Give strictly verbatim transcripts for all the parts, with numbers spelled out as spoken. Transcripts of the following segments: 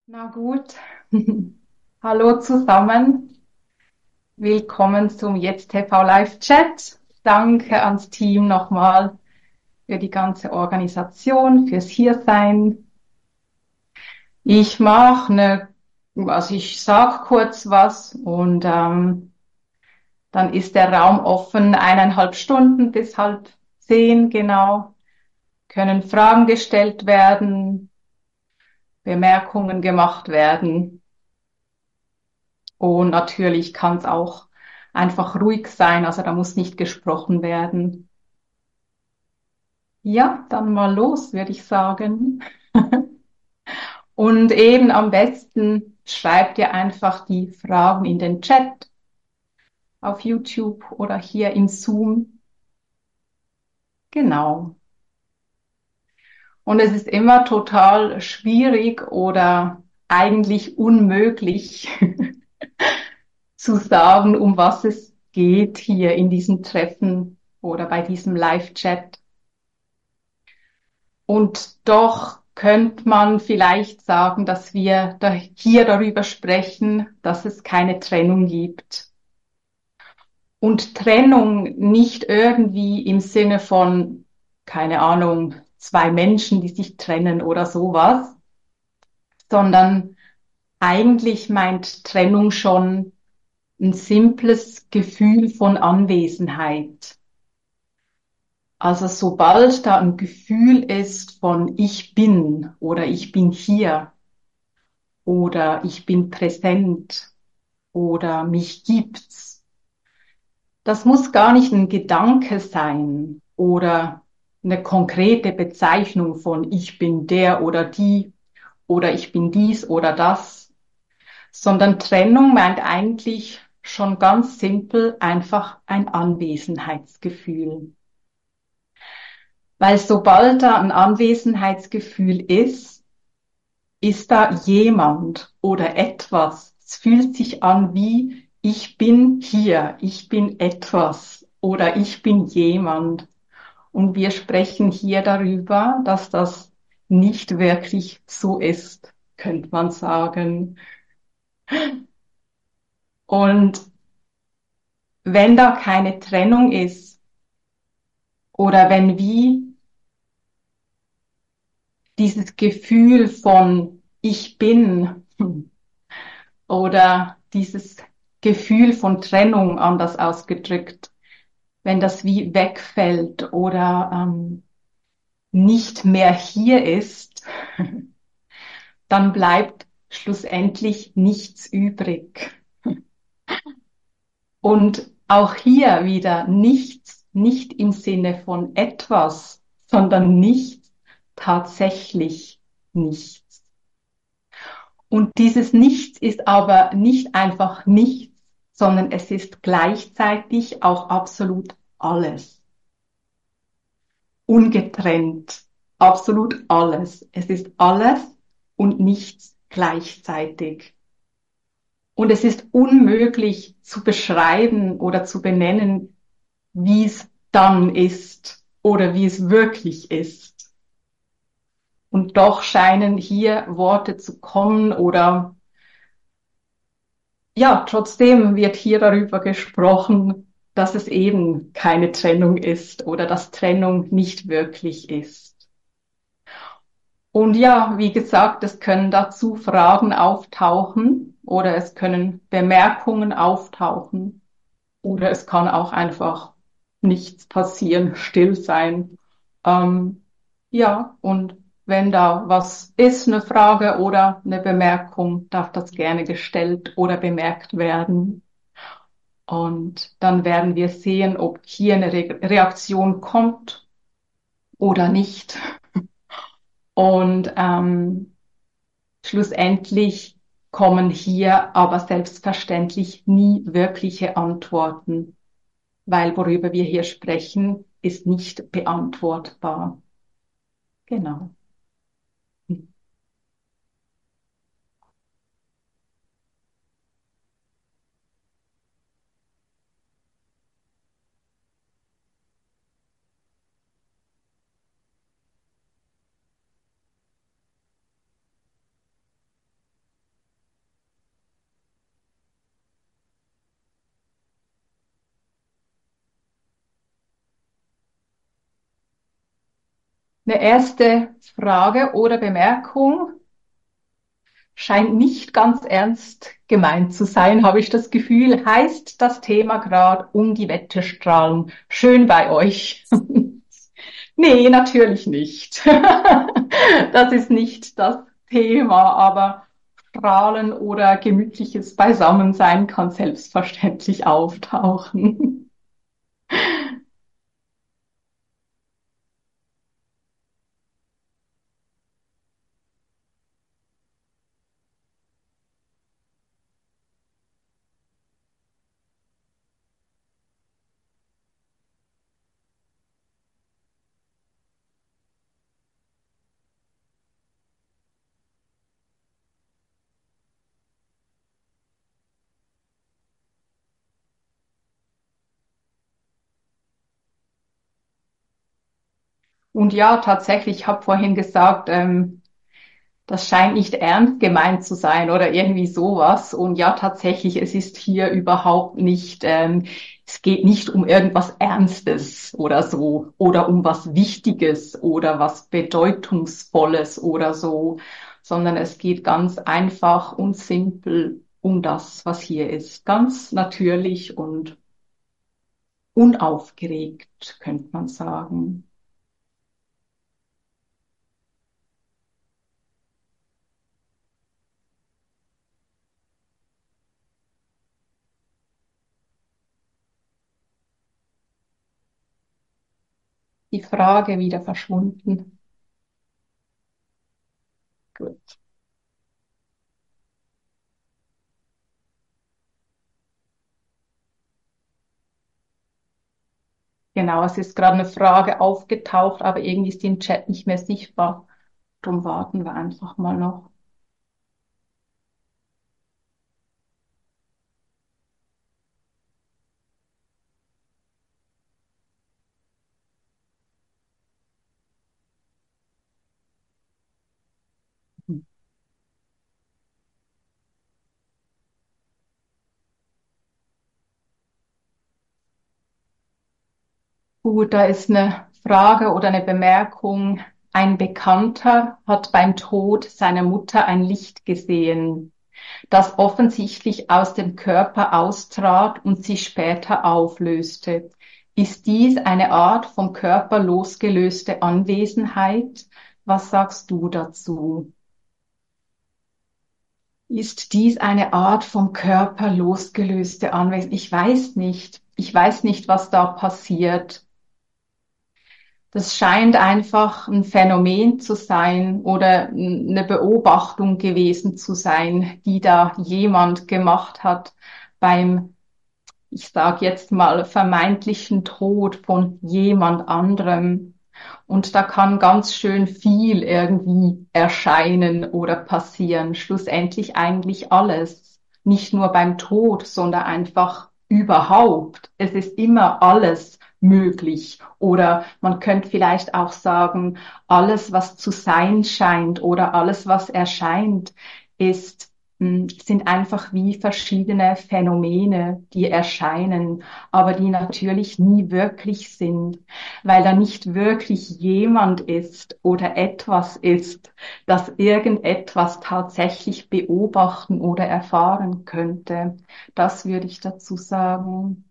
Na gut. Hallo zusammen. Willkommen zum Jetzt T V Live Chat. Danke ans Team nochmal für die ganze Organisation, fürs Hiersein. Ich mache eine, also ich sag kurz was und ähm, dann ist der Raum offen, eineinhalb Stunden bis halb zehn genau. Können Fragen gestellt werden, Bemerkungen gemacht werden. Und natürlich kann es auch einfach ruhig sein, also da muss nicht gesprochen werden. Ja, dann mal los, würde ich sagen. Und eben am besten schreibt ihr einfach die Fragen in den Chat auf YouTube oder hier in Zoom. Genau. Und es ist immer total schwierig oder eigentlich unmöglich zu sagen, um was es geht hier in diesem Treffen oder bei diesem Live-Chat. Und doch könnte man vielleicht sagen, dass wir da hier darüber sprechen, dass es keine Trennung gibt. Und Trennung nicht irgendwie im Sinne von, keine Ahnung, zwei Menschen, die sich trennen oder sowas, sondern eigentlich meint Trennung schon ein simples Gefühl von Anwesenheit. Also sobald da ein Gefühl ist von ich bin oder ich bin hier, oder ich bin präsent oder mich gibt's. Das muss gar nicht ein Gedanke sein oder eine konkrete Bezeichnung von ich bin der oder die oder ich bin dies oder das, sondern Trennung meint eigentlich schon ganz simpel einfach ein Anwesenheitsgefühl. Weil sobald da ein Anwesenheitsgefühl ist, ist da jemand oder etwas? Es fühlt sich an wie ich bin hier, ich bin etwas oder ich bin jemand. Und wir sprechen hier darüber, dass das nicht wirklich so ist, könnte man sagen. Und wenn da keine Trennung ist oder wenn wie dieses Gefühl von ich bin oder dieses Gefühl von Trennung anders ausgedrückt, wenn das wie wegfällt oder ähm, nicht mehr hier ist, dann bleibt schlussendlich nichts übrig. Und auch hier wieder nichts, nicht im Sinne von etwas, sondern nichts, tatsächlich nichts. Und dieses Nichts ist aber nicht einfach nichts, sondern es ist gleichzeitig auch absolut alles. Ungetrennt, absolut alles. Es ist alles und nichts gleichzeitig. Und es ist unmöglich zu beschreiben oder zu benennen, wie es dann ist oder wie es wirklich ist. Und doch scheinen hier Worte zu kommen oder ja, trotzdem wird hier darüber gesprochen, dass es eben keine Trennung ist oder dass Trennung nicht wirklich ist. Und ja, wie gesagt, es können dazu Fragen auftauchen oder es können Bemerkungen auftauchen oder es kann auch einfach nichts passieren, still sein. Ähm, ja, und wenn da was ist, eine Frage oder eine Bemerkung, darf das gerne gestellt oder bemerkt werden. Und dann werden wir sehen, ob hier eine Re Reaktion kommt oder nicht. Und ähm, schlussendlich kommen hier aber selbstverständlich nie wirkliche Antworten, weil worüber wir hier sprechen, ist nicht beantwortbar. Genau. Eine erste Frage oder Bemerkung scheint nicht ganz ernst gemeint zu sein, habe ich das Gefühl. Heißt das Thema gerade um die Wette strahlen? Schön bei euch. Nee, natürlich nicht. Das ist nicht das Thema, aber Strahlen oder gemütliches Beisammensein kann selbstverständlich auftauchen. Und ja, tatsächlich, ich habe vorhin gesagt, ähm, das scheint nicht ernst gemeint zu sein oder irgendwie sowas. Und ja, tatsächlich, es ist hier überhaupt nicht, ähm, es geht nicht um irgendwas Ernstes oder so oder um was Wichtiges oder was Bedeutungsvolles oder so, sondern es geht ganz einfach und simpel um das, was hier ist. Ganz natürlich und unaufgeregt, könnte man sagen. Die Frage wieder verschwunden. Gut. Genau, es ist gerade eine Frage aufgetaucht, aber irgendwie ist die im Chat nicht mehr sichtbar. Darum warten wir einfach mal noch. Gut, da ist eine Frage oder eine Bemerkung. Ein Bekannter hat beim Tod seiner Mutter ein Licht gesehen, das offensichtlich aus dem Körper austrat und sich später auflöste. Ist dies eine Art vom Körper losgelöste Anwesenheit? Was sagst du dazu? Ist dies eine Art vom Körper losgelöste Anwesenheit? Ich weiß nicht. Ich weiß nicht, was da passiert. Das scheint einfach ein Phänomen zu sein oder eine Beobachtung gewesen zu sein, die da jemand gemacht hat beim, ich sage jetzt mal, vermeintlichen Tod von jemand anderem. Und da kann ganz schön viel irgendwie erscheinen oder passieren. Schlussendlich eigentlich alles. Nicht nur beim Tod, sondern einfach überhaupt. Es ist immer alles möglich. Oder man könnte vielleicht auch sagen, alles, was zu sein scheint oder alles, was erscheint, ist, mh, sind einfach wie verschiedene Phänomene, die erscheinen, aber die natürlich nie wirklich sind, weil da nicht wirklich jemand ist oder etwas ist, das irgendetwas tatsächlich beobachten oder erfahren könnte. Das würde ich dazu sagen.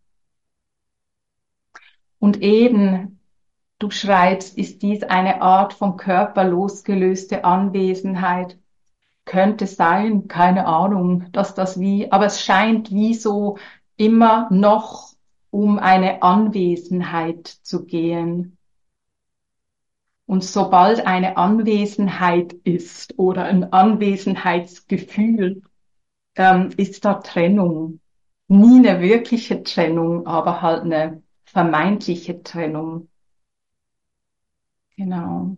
Und eben, du schreibst, ist dies eine Art vom Körper losgelöste Anwesenheit? Könnte sein, keine Ahnung, dass das wie, aber es scheint wie so immer noch um eine Anwesenheit zu gehen. Und sobald eine Anwesenheit ist oder ein Anwesenheitsgefühl, ähm, ist da Trennung. Nie eine wirkliche Trennung, aber halt eine vermeintliche Trennung. Genau.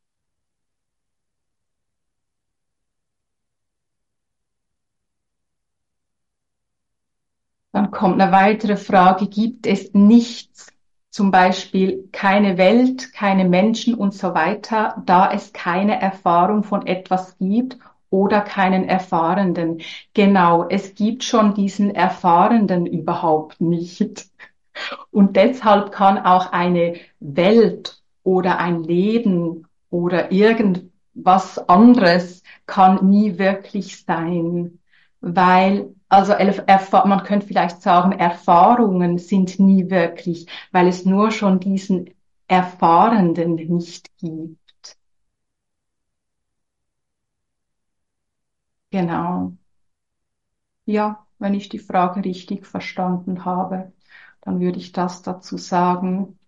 Dann kommt eine weitere Frage. Gibt es nichts, zum Beispiel keine Welt, keine Menschen und so weiter, da es keine Erfahrung von etwas gibt oder keinen Erfahrenden? Genau, es gibt schon diesen Erfahrenden überhaupt nicht. Und deshalb kann auch eine Welt oder ein Leben oder irgendwas anderes kann nie wirklich sein, weil, also erf- man könnte vielleicht sagen, Erfahrungen sind nie wirklich, weil es nur schon diesen Erfahrenden nicht gibt. Genau. Ja, wenn ich die Frage richtig verstanden habe, dann würde ich das dazu sagen.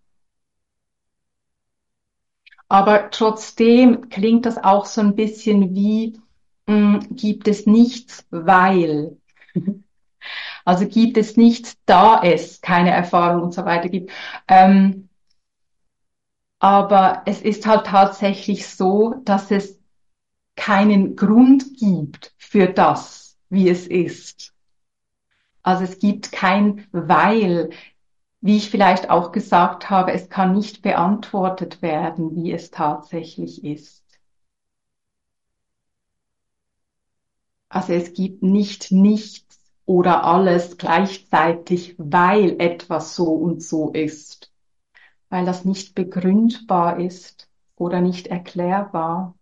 Aber trotzdem klingt das auch so ein bisschen wie, mh, gibt es nichts, weil. Also gibt es nichts, da es keine Erfahrung und so weiter gibt. Ähm, aber es ist halt tatsächlich so, dass es keinen Grund gibt für das, wie es ist. Also es gibt kein Weil. Wie ich vielleicht auch gesagt habe, es kann nicht beantwortet werden, wie es tatsächlich ist. Also es gibt nicht nichts oder alles gleichzeitig, weil etwas so und so ist, weil das nicht begründbar ist oder nicht erklärbar.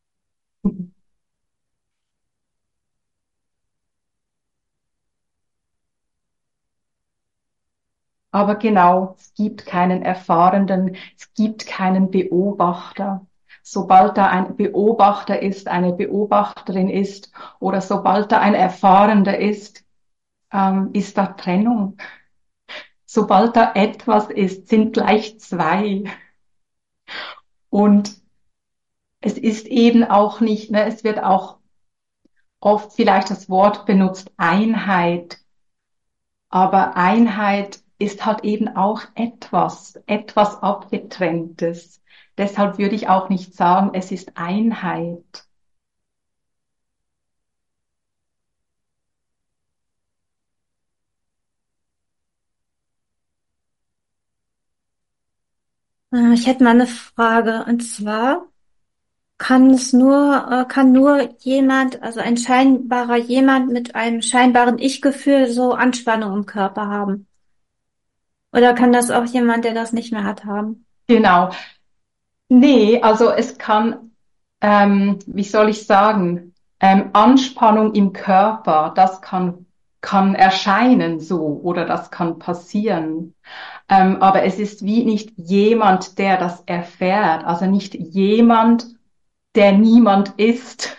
Aber genau, es gibt keinen Erfahrenen, es gibt keinen Beobachter. Sobald da ein Beobachter ist, eine Beobachterin ist oder sobald da ein Erfahrender ist, ähm, ist da Trennung. Sobald da etwas ist, sind gleich zwei. Und es ist eben auch nicht, ne, es wird auch oft vielleicht das Wort benutzt, Einheit. Aber Einheit ist halt eben auch etwas, etwas Abgetrenntes. Deshalb würde ich auch nicht sagen, es ist Einheit. Äh, Ich hätte mal eine Frage, und zwar kann es nur, äh, kann nur jemand, also ein scheinbarer jemand mit einem scheinbaren Ich-Gefühl so Anspannung im Körper haben? Oder kann das auch jemand, der das nicht mehr hat, haben? Genau. Nee, also es kann, ähm, wie soll ich sagen, ähm, Anspannung im Körper, das kann, kann erscheinen so oder das kann passieren. Ähm, aber es ist wie nicht jemand, der das erfährt, also nicht jemand, der niemand ist,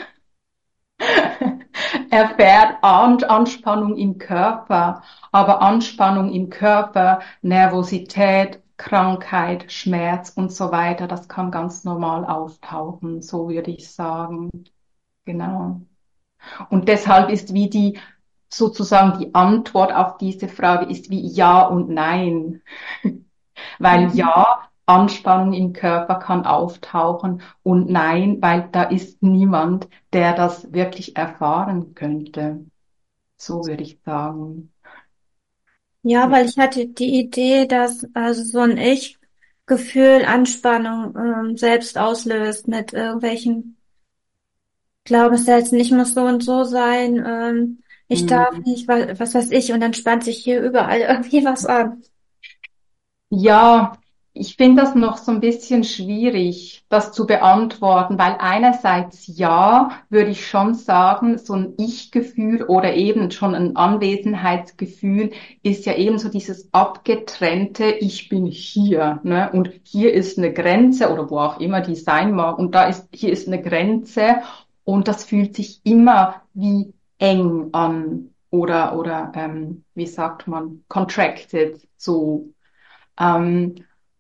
erfährt An Anspannung im Körper, aber Anspannung im Körper, Nervosität, Krankheit, Schmerz und so weiter, das kann ganz normal auftauchen, so würde ich sagen. Genau. Und deshalb ist wie die, sozusagen die Antwort auf diese Frage ist wie Ja und Nein. Weil Mhm. ja, Anspannung im Körper kann auftauchen und nein, weil da ist niemand, der das wirklich erfahren könnte. So würde ich sagen. Ja, Ja. weil ich hatte die Idee, dass also so ein Ich-Gefühl Anspannung ähm, selbst auslöst mit irgendwelchen Glaubenssätzen. Ich muss so und so sein, ähm, ich darf Hm. nicht, was, was weiß ich, und dann spannt sich hier überall irgendwie was an. Ja, ich finde das noch so ein bisschen schwierig, das zu beantworten, weil einerseits ja, würde ich schon sagen, so ein Ich-Gefühl oder eben schon ein Anwesenheitsgefühl ist ja eben so dieses abgetrennte, ich bin hier, ne? Und hier ist eine Grenze oder wo auch immer die sein mag und da ist, hier ist eine Grenze und das fühlt sich immer wie eng an oder, oder, ähm, wie sagt man, contracted, so. Ähm,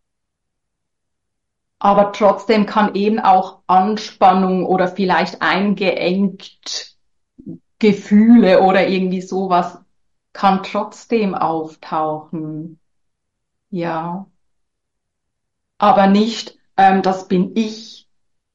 aber trotzdem kann eben auch Anspannung oder vielleicht eingeengt Gefühle oder irgendwie sowas kann trotzdem auftauchen. Ja, aber nicht, ähm, das bin ich.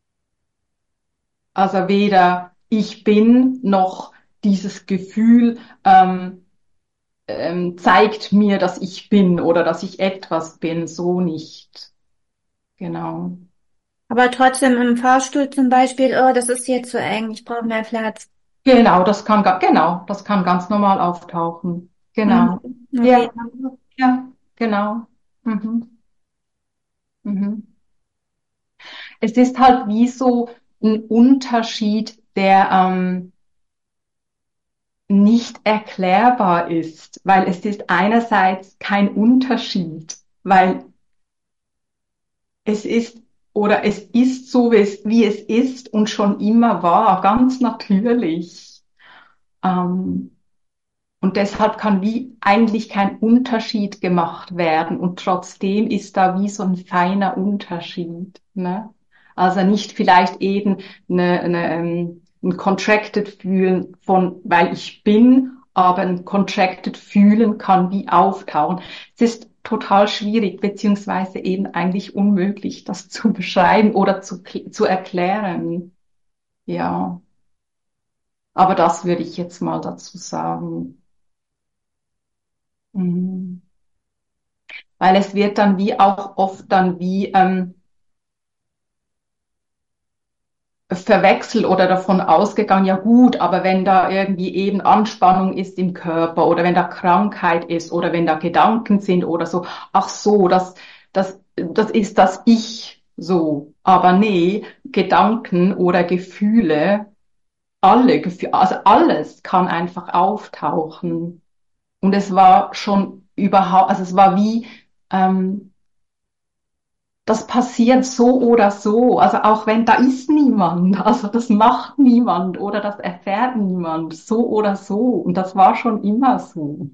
Also weder ich bin noch dieses Gefühl ähm, ähm, zeigt mir, dass ich bin oder dass ich etwas bin. So nicht. Genau. Aber trotzdem im Fahrstuhl zum Beispiel, oh, das ist hier zu eng, ich brauche mehr Platz. Genau, das kann, ga- genau, das kann ganz normal auftauchen. Mhm. Genau. Okay. Ja, ja, genau. Mhm, mhm. es ist halt wie so ein Unterschied, der ähm, nicht erklärbar ist, weil es ist einerseits kein Unterschied, weil es ist oder es ist so, wie es, wie es ist und schon immer war, ganz natürlich. Ähm, und deshalb kann wie eigentlich kein Unterschied gemacht werden und trotzdem ist da wie so ein feiner Unterschied, ne? Also nicht vielleicht eben eine, eine, ähm, ein contracted fühlen von, weil ich bin, aber ein contracted fühlen kann wie auftauchen. Es ist total schwierig, beziehungsweise eben eigentlich unmöglich, das zu beschreiben oder zu, zu erklären. Ja, aber das würde ich jetzt mal dazu sagen. Mhm. Weil es wird dann wie auch oft dann wie ähm, verwechselt oder davon ausgegangen, ja gut, aber wenn da irgendwie eben Anspannung ist im Körper oder wenn da Krankheit ist oder wenn da Gedanken sind oder so, ach so, das, das, das ist das Ich so. Aber nee, Gedanken oder Gefühle, alle Gefühle, also alles kann einfach auftauchen. Und es war schon überhaupt, also es war wie, ähm, das passiert so oder so. Also auch wenn da ist niemand, also das macht niemand oder das erfährt niemand, so oder so. Und das war schon immer so.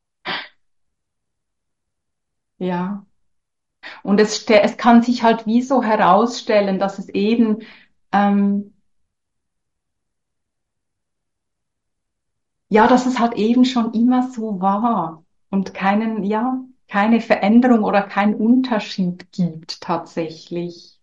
Ja. Und es, ste- es kann sich halt wie so herausstellen, dass es eben, ähm, ja, dass es halt eben schon immer so war und keinen, ja, keine Veränderung oder keinen Unterschied gibt tatsächlich.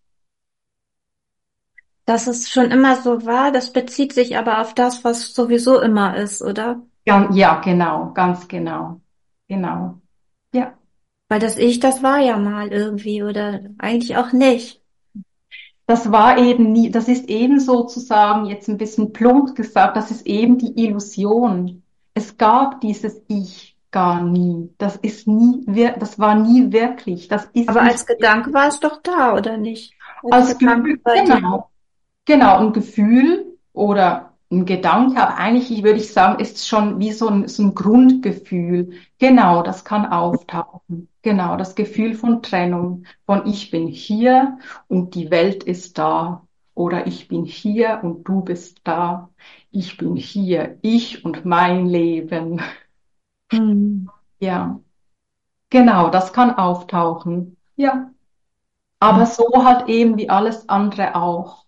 Dass es schon immer so war, das bezieht sich aber auf das, was sowieso immer ist, oder? Ja, ja, genau, ganz genau. Genau. Ja. Weil das Ich, das war ja mal irgendwie, oder eigentlich auch nicht. Das war eben nie, das ist eben sozusagen jetzt ein bisschen plump gesagt, das ist eben die Illusion. Es gab dieses Ich gar nie. Das ist nie, wir- das war nie wirklich. Das ist Aber nicht als Gedanke war es doch da, oder nicht? Als als Gedanke Gefühl, bei dir. genau. Genau, ein Gefühl oder ein Gedanke, aber eigentlich würde ich sagen, ist schon wie so ein, so ein Grundgefühl. Genau, das kann auftauchen. Genau, das Gefühl von Trennung, von ich bin hier und die Welt ist da. Oder ich bin hier und du bist da. Ich bin hier, ich und mein Leben. Hm. Ja, genau, das kann auftauchen. Ja, aber so halt eben wie alles andere auch.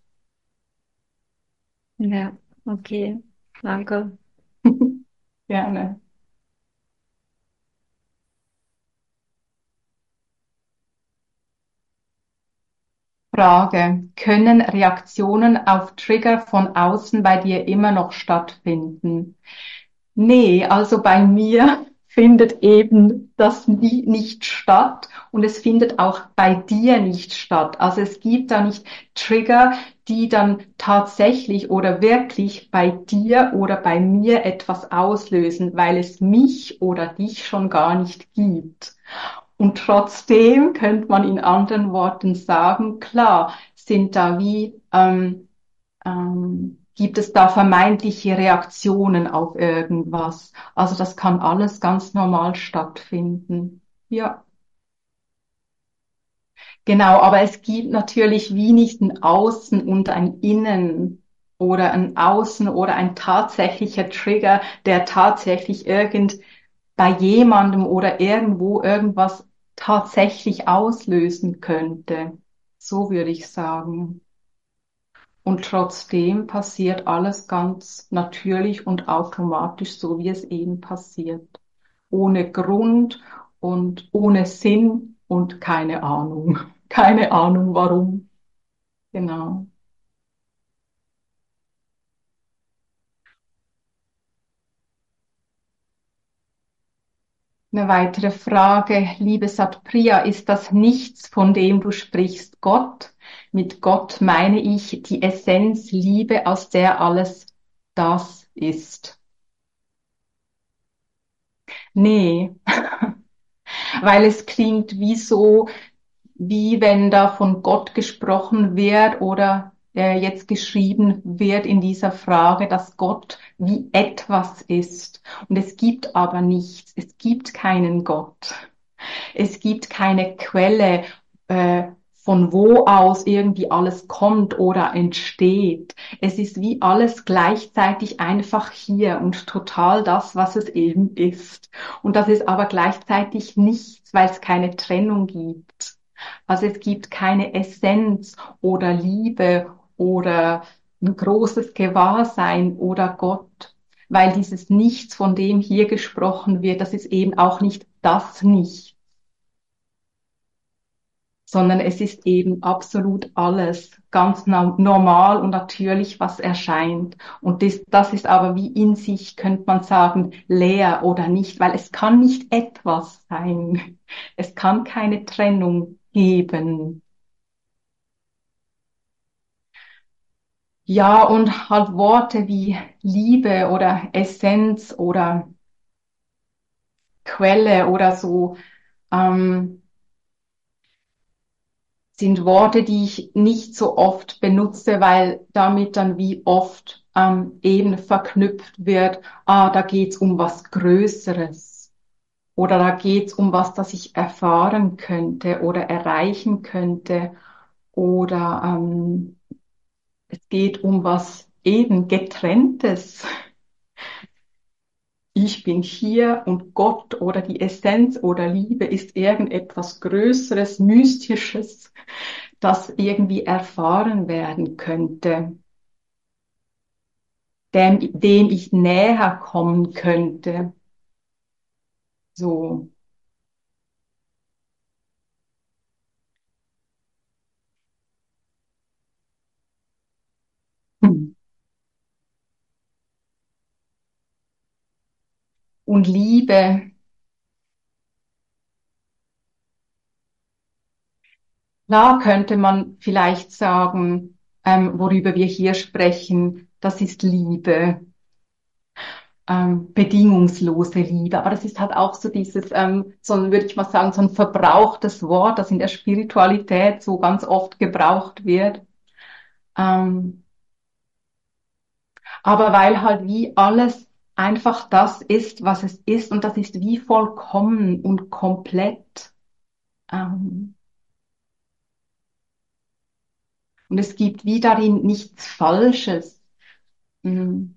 Ja, okay. Danke. Gerne. Frage: Können Reaktionen auf Trigger von außen bei dir immer noch stattfinden? Nee, also bei mir findet eben das nie, nicht statt und es findet auch bei dir nicht statt. Also es gibt da nicht Trigger, die dann tatsächlich oder wirklich bei dir oder bei mir etwas auslösen, weil es mich oder dich schon gar nicht gibt. Und trotzdem könnte man in anderen Worten sagen, klar, sind da wie, ähm, ähm, gibt es da vermeintliche Reaktionen auf irgendwas. Also das kann alles ganz normal stattfinden. Ja, genau, aber es gibt natürlich wie nicht ein Außen und ein Innen oder ein Außen oder ein tatsächlicher Trigger, der tatsächlich irgend bei jemandem oder irgendwo irgendwas tatsächlich auslösen könnte. So würde ich sagen. Und trotzdem passiert alles ganz natürlich und automatisch, so wie es eben passiert. Ohne Grund und ohne Sinn und keine Ahnung. Keine Ahnung warum. Genau. Eine weitere Frage, liebe Satpriya, ist das Nichts, von dem du sprichst, Gott? Mit Gott meine ich die Essenz Liebe, aus der alles das ist. Nee, weil es klingt wie so, wie wenn da von Gott gesprochen wird oder äh, jetzt geschrieben wird in dieser Frage, dass Gott wie etwas ist. Und es gibt aber nichts. Es gibt keinen Gott. Es gibt keine Quelle, äh, von wo aus irgendwie alles kommt oder entsteht. Es ist wie alles gleichzeitig einfach hier und total das, was es eben ist. Und das ist aber gleichzeitig nichts, weil es keine Trennung gibt. Also es gibt keine Essenz oder Liebe oder ein großes Gewahrsein oder Gott, weil dieses Nichts, von dem hier gesprochen wird, das ist eben auch nicht das Nichts, sondern es ist eben absolut alles ganz normal und natürlich, was erscheint. Und das, das ist aber wie in sich, könnte man sagen, leer oder nicht, weil es kann nicht etwas sein. Es kann keine Trennung geben. Ja, und halt Worte wie Liebe oder Essenz oder Quelle oder so, ähm, sind Worte, die ich nicht so oft benutze, weil damit dann wie oft ähm, eben verknüpft wird, ah, da geht's um was Größeres oder da geht's um was, das ich erfahren könnte oder erreichen könnte oder ähm, es geht um was eben Getrenntes. Ich bin hier und Gott oder die Essenz oder Liebe ist irgendetwas Größeres, Mystisches, das irgendwie erfahren werden könnte, dem, dem ich näher kommen könnte. So. Und Liebe, da könnte man vielleicht sagen, ähm, worüber wir hier sprechen, das ist Liebe. Ähm, bedingungslose Liebe. Aber das ist halt auch so dieses, ähm, so ein, würde ich mal sagen, so ein verbrauchtes Wort, das in der Spiritualität so ganz oft gebraucht wird. Ähm, aber weil halt wie alles einfach das ist, was es ist und das ist wie vollkommen und komplett. Ähm, und es gibt wie darin nichts Falsches. Mm.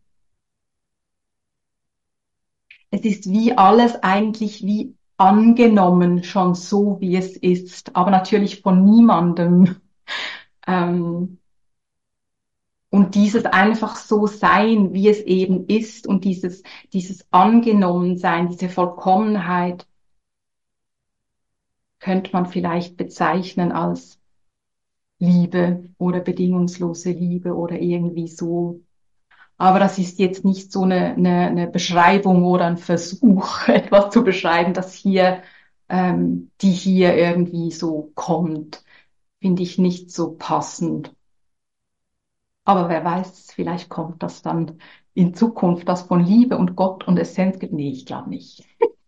Es ist wie alles eigentlich wie angenommen schon so, wie es ist, aber natürlich von niemandem. Ähm, und dieses einfach so sein, wie es eben ist und dieses, dieses Angenommensein, diese Vollkommenheit, könnte man vielleicht bezeichnen als Liebe oder bedingungslose Liebe oder irgendwie so. Aber das ist jetzt nicht so eine, eine, eine Beschreibung oder ein Versuch, etwas zu beschreiben, das hier, ähm, die hier irgendwie so kommt. Finde ich nicht so passend. Aber wer weiß, vielleicht kommt das dann in Zukunft, das von Liebe und Gott und Essenz gibt. Nee, ich glaube nicht.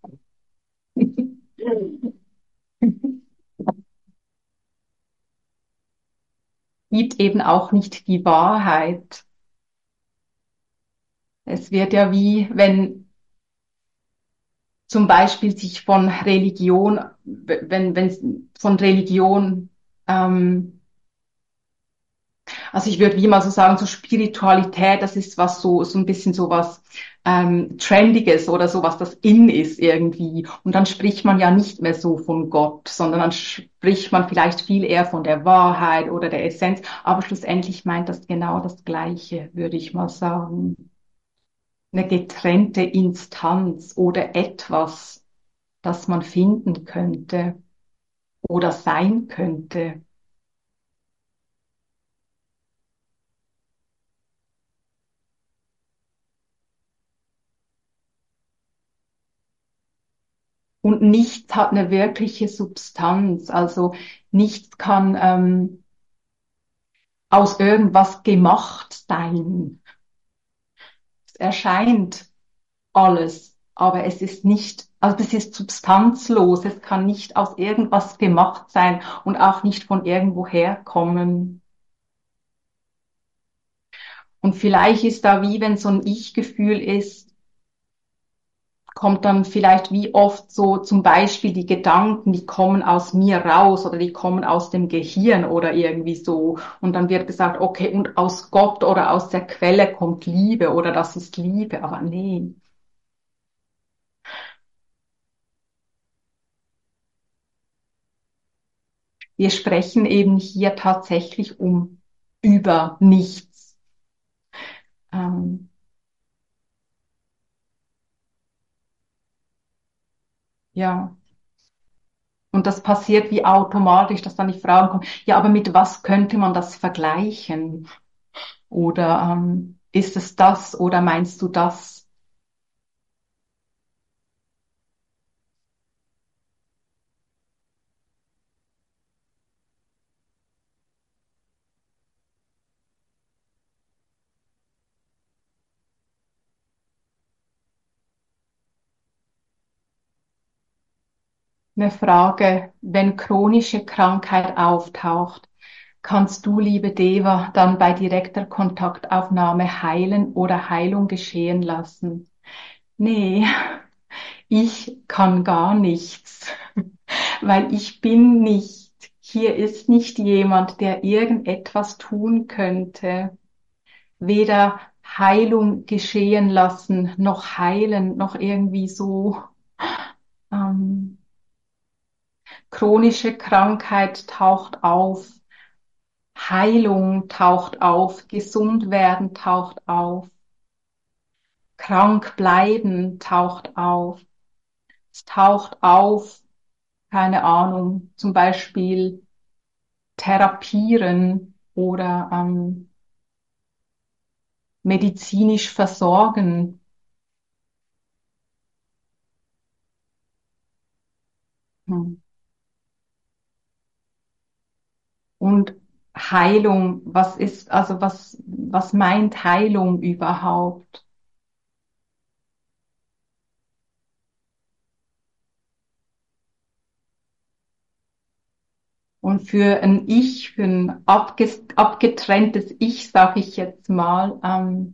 Gibt eben auch nicht die Wahrheit. Es wird ja wie, wenn zum Beispiel sich von Religion, wenn, wenn von Religion, ähm, also ich würde wie mal so sagen, so Spiritualität, das ist was so, so ein bisschen so was ähm, Trendiges oder so was das in ist irgendwie. Und dann spricht man ja nicht mehr so von Gott, sondern dann spricht man vielleicht viel eher von der Wahrheit oder der Essenz. Aber schlussendlich meint das genau das Gleiche, würde ich mal sagen. Eine getrennte Instanz oder etwas, das man finden könnte oder sein könnte. Und nichts hat eine wirkliche Substanz. Also nichts kann ähm, aus irgendwas gemacht sein. Es erscheint alles. aber es ist nicht, also es ist substanzlos, es kann nicht aus irgendwas gemacht sein und auch nicht von irgendwoher kommen. Und vielleicht ist da wie, wenn so ein Ich-Gefühl ist, kommt dann vielleicht wie oft so zum Beispiel die Gedanken, die kommen aus mir raus oder die kommen aus dem Gehirn oder irgendwie so. Und dann wird gesagt, okay, und aus Gott oder aus der Quelle kommt Liebe oder das ist Liebe. Aber nee, wir sprechen eben hier tatsächlich um über nichts. Ähm, ja. Und das passiert wie automatisch, dass dann die Fragen kommen, ja, aber mit was könnte man das vergleichen? Oder ähm, ist es das oder meinst du das? Eine Frage, wenn chronische Krankheit auftaucht, kannst du, liebe Deva, dann bei direkter Kontaktaufnahme heilen oder Heilung geschehen lassen? Nee, ich kann gar nichts, weil ich bin nicht. Hier ist nicht jemand, der irgendetwas tun könnte. Weder Heilung geschehen lassen, noch heilen, noch irgendwie so. Ähm, chronische Krankheit taucht auf, Heilung taucht auf, gesund werden taucht auf, krank bleiben taucht auf. Es taucht auf, keine Ahnung, zum Beispiel therapieren oder ähm, medizinisch versorgen. Hm. Und Heilung, was ist, also was, was meint Heilung überhaupt? Und für ein Ich, für ein abges abgetrenntes Ich, sage ich jetzt mal, ähm,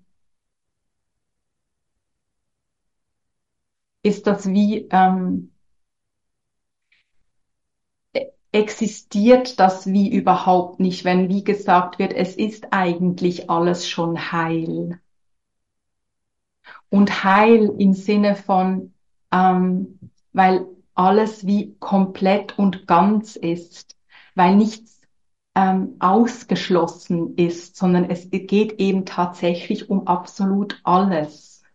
ist das wie, ähm, existiert das wie überhaupt nicht, wenn wie gesagt wird, es ist eigentlich alles schon heil. Und heil im Sinne von, ähm, weil alles wie komplett und ganz ist, weil nichts ähm, ausgeschlossen ist, sondern es geht eben tatsächlich um absolut alles.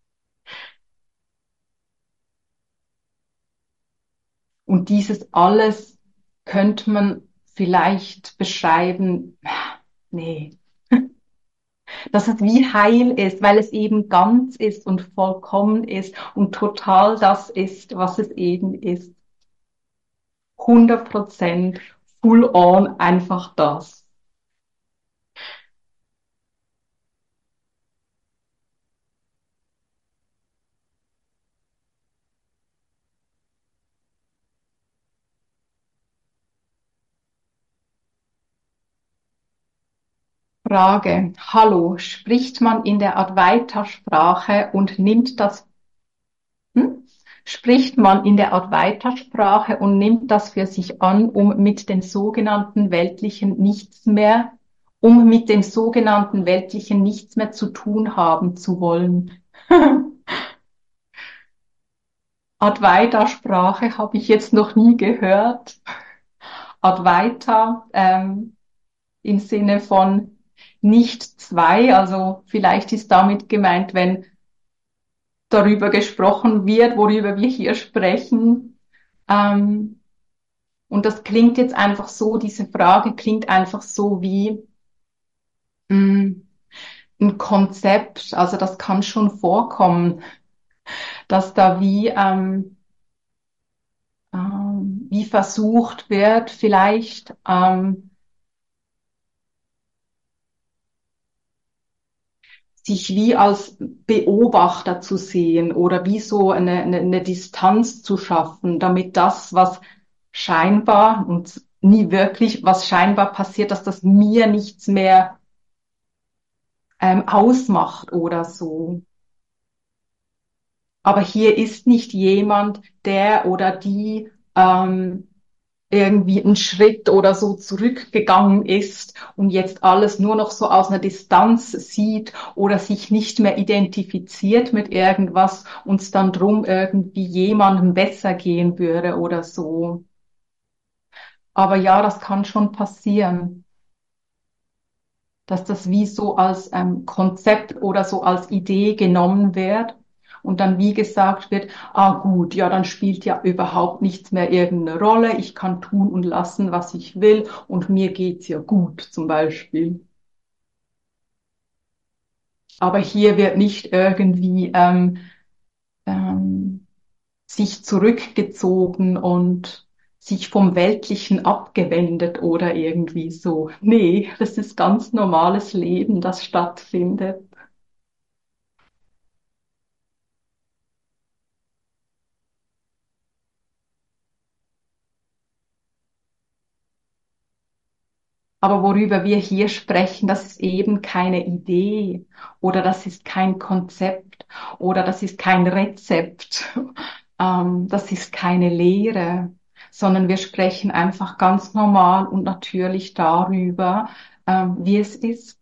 Und dieses alles könnte man vielleicht beschreiben, nee, dass es wie heil ist, weil es eben ganz ist und vollkommen ist und total das ist, was es eben ist. hundert Prozent full on einfach das. Frage. Hallo, spricht man in der Advaita-Sprache und nimmt das, hm? Spricht man in der Advaita-Sprache und nimmt das für sich an, um mit den sogenannten weltlichen nichts mehr, um mit dem sogenannten weltlichen nichts mehr zu tun haben zu wollen? Advaita-Sprache habe ich jetzt noch nie gehört. Advaita, ähm, im Sinne von nicht zwei, also vielleicht ist damit gemeint, wenn darüber gesprochen wird, worüber wir hier sprechen. Ähm, und das klingt jetzt einfach so, diese Frage klingt einfach so wie mh, ein Konzept, also das kann schon vorkommen, dass da wie, ähm, ähm, wie versucht wird, vielleicht ähm, sich wie als Beobachter zu sehen oder wie so eine, eine, eine Distanz zu schaffen, damit das, was scheinbar und nie wirklich, was scheinbar passiert, dass das mir nichts mehr ähm, ausmacht oder so. Aber hier ist nicht jemand, der oder die ähm, irgendwie einen Schritt oder so zurückgegangen ist und jetzt alles nur noch so aus einer Distanz sieht oder sich nicht mehr identifiziert mit irgendwas und es dann drum irgendwie jemandem besser gehen würde oder so. Aber ja, das kann schon passieren, dass das wie so als ähm, Konzept oder so als Idee genommen wird und dann wie gesagt wird, ah gut, ja, dann spielt ja überhaupt nichts mehr irgendeine Rolle, ich kann tun und lassen, was ich will und mir geht's ja gut zum Beispiel. Aber hier wird nicht irgendwie ähm, ähm, sich zurückgezogen und sich vom Weltlichen abgewendet oder irgendwie so. Nee, das ist ganz normales Leben, das stattfindet. Aber worüber wir hier sprechen, das ist eben keine Idee oder das ist kein Konzept oder das ist kein Rezept, ähm, das ist keine Lehre, sondern wir sprechen einfach ganz normal und natürlich darüber, ähm, wie es ist,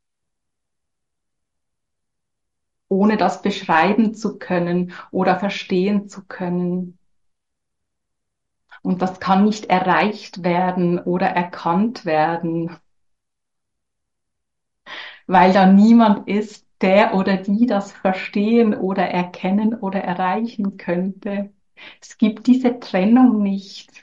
ohne das beschreiben zu können oder verstehen zu können. Und das kann nicht erreicht werden oder erkannt werden, weil da niemand ist, der oder die das verstehen oder erkennen oder erreichen könnte. Es gibt diese Trennung nicht.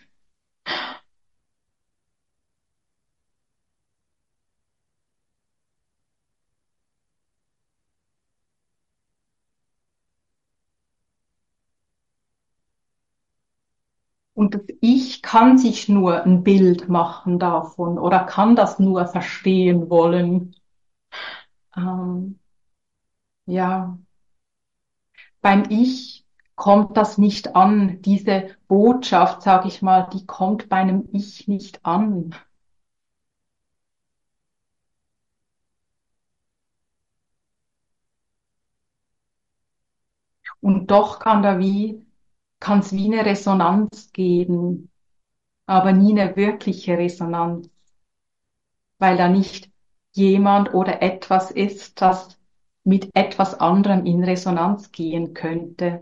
Und das Ich kann sich nur ein Bild machen davon oder kann das nur verstehen wollen. Ähm, ja, beim Ich kommt das nicht an. Diese Botschaft, sage ich mal, die kommt bei einem Ich nicht an. Und doch kann da wie, kann es wie eine Resonanz geben, aber nie eine wirkliche Resonanz, weil da nicht jemand oder etwas ist, das mit etwas anderem in Resonanz gehen könnte.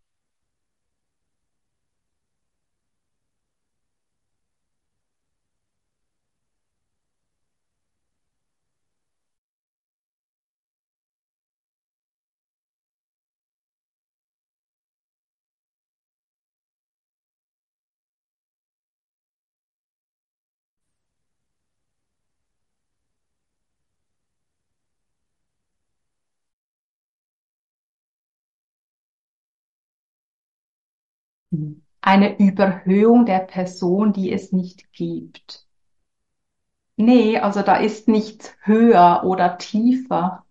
Eine Überhöhung der Person, die es nicht gibt. Nee, also da ist nichts höher oder tiefer.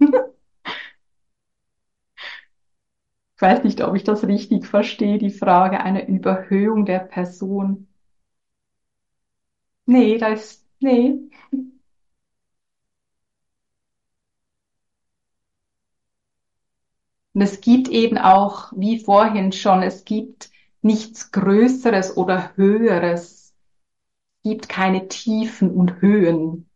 Ich weiß nicht, ob ich das richtig verstehe, die Frage, eine Überhöhung der Person. Nee, da ist, nee. Und es gibt eben auch, wie vorhin schon, es gibt nichts Größeres oder Höheres. Es gibt keine Tiefen und Höhen.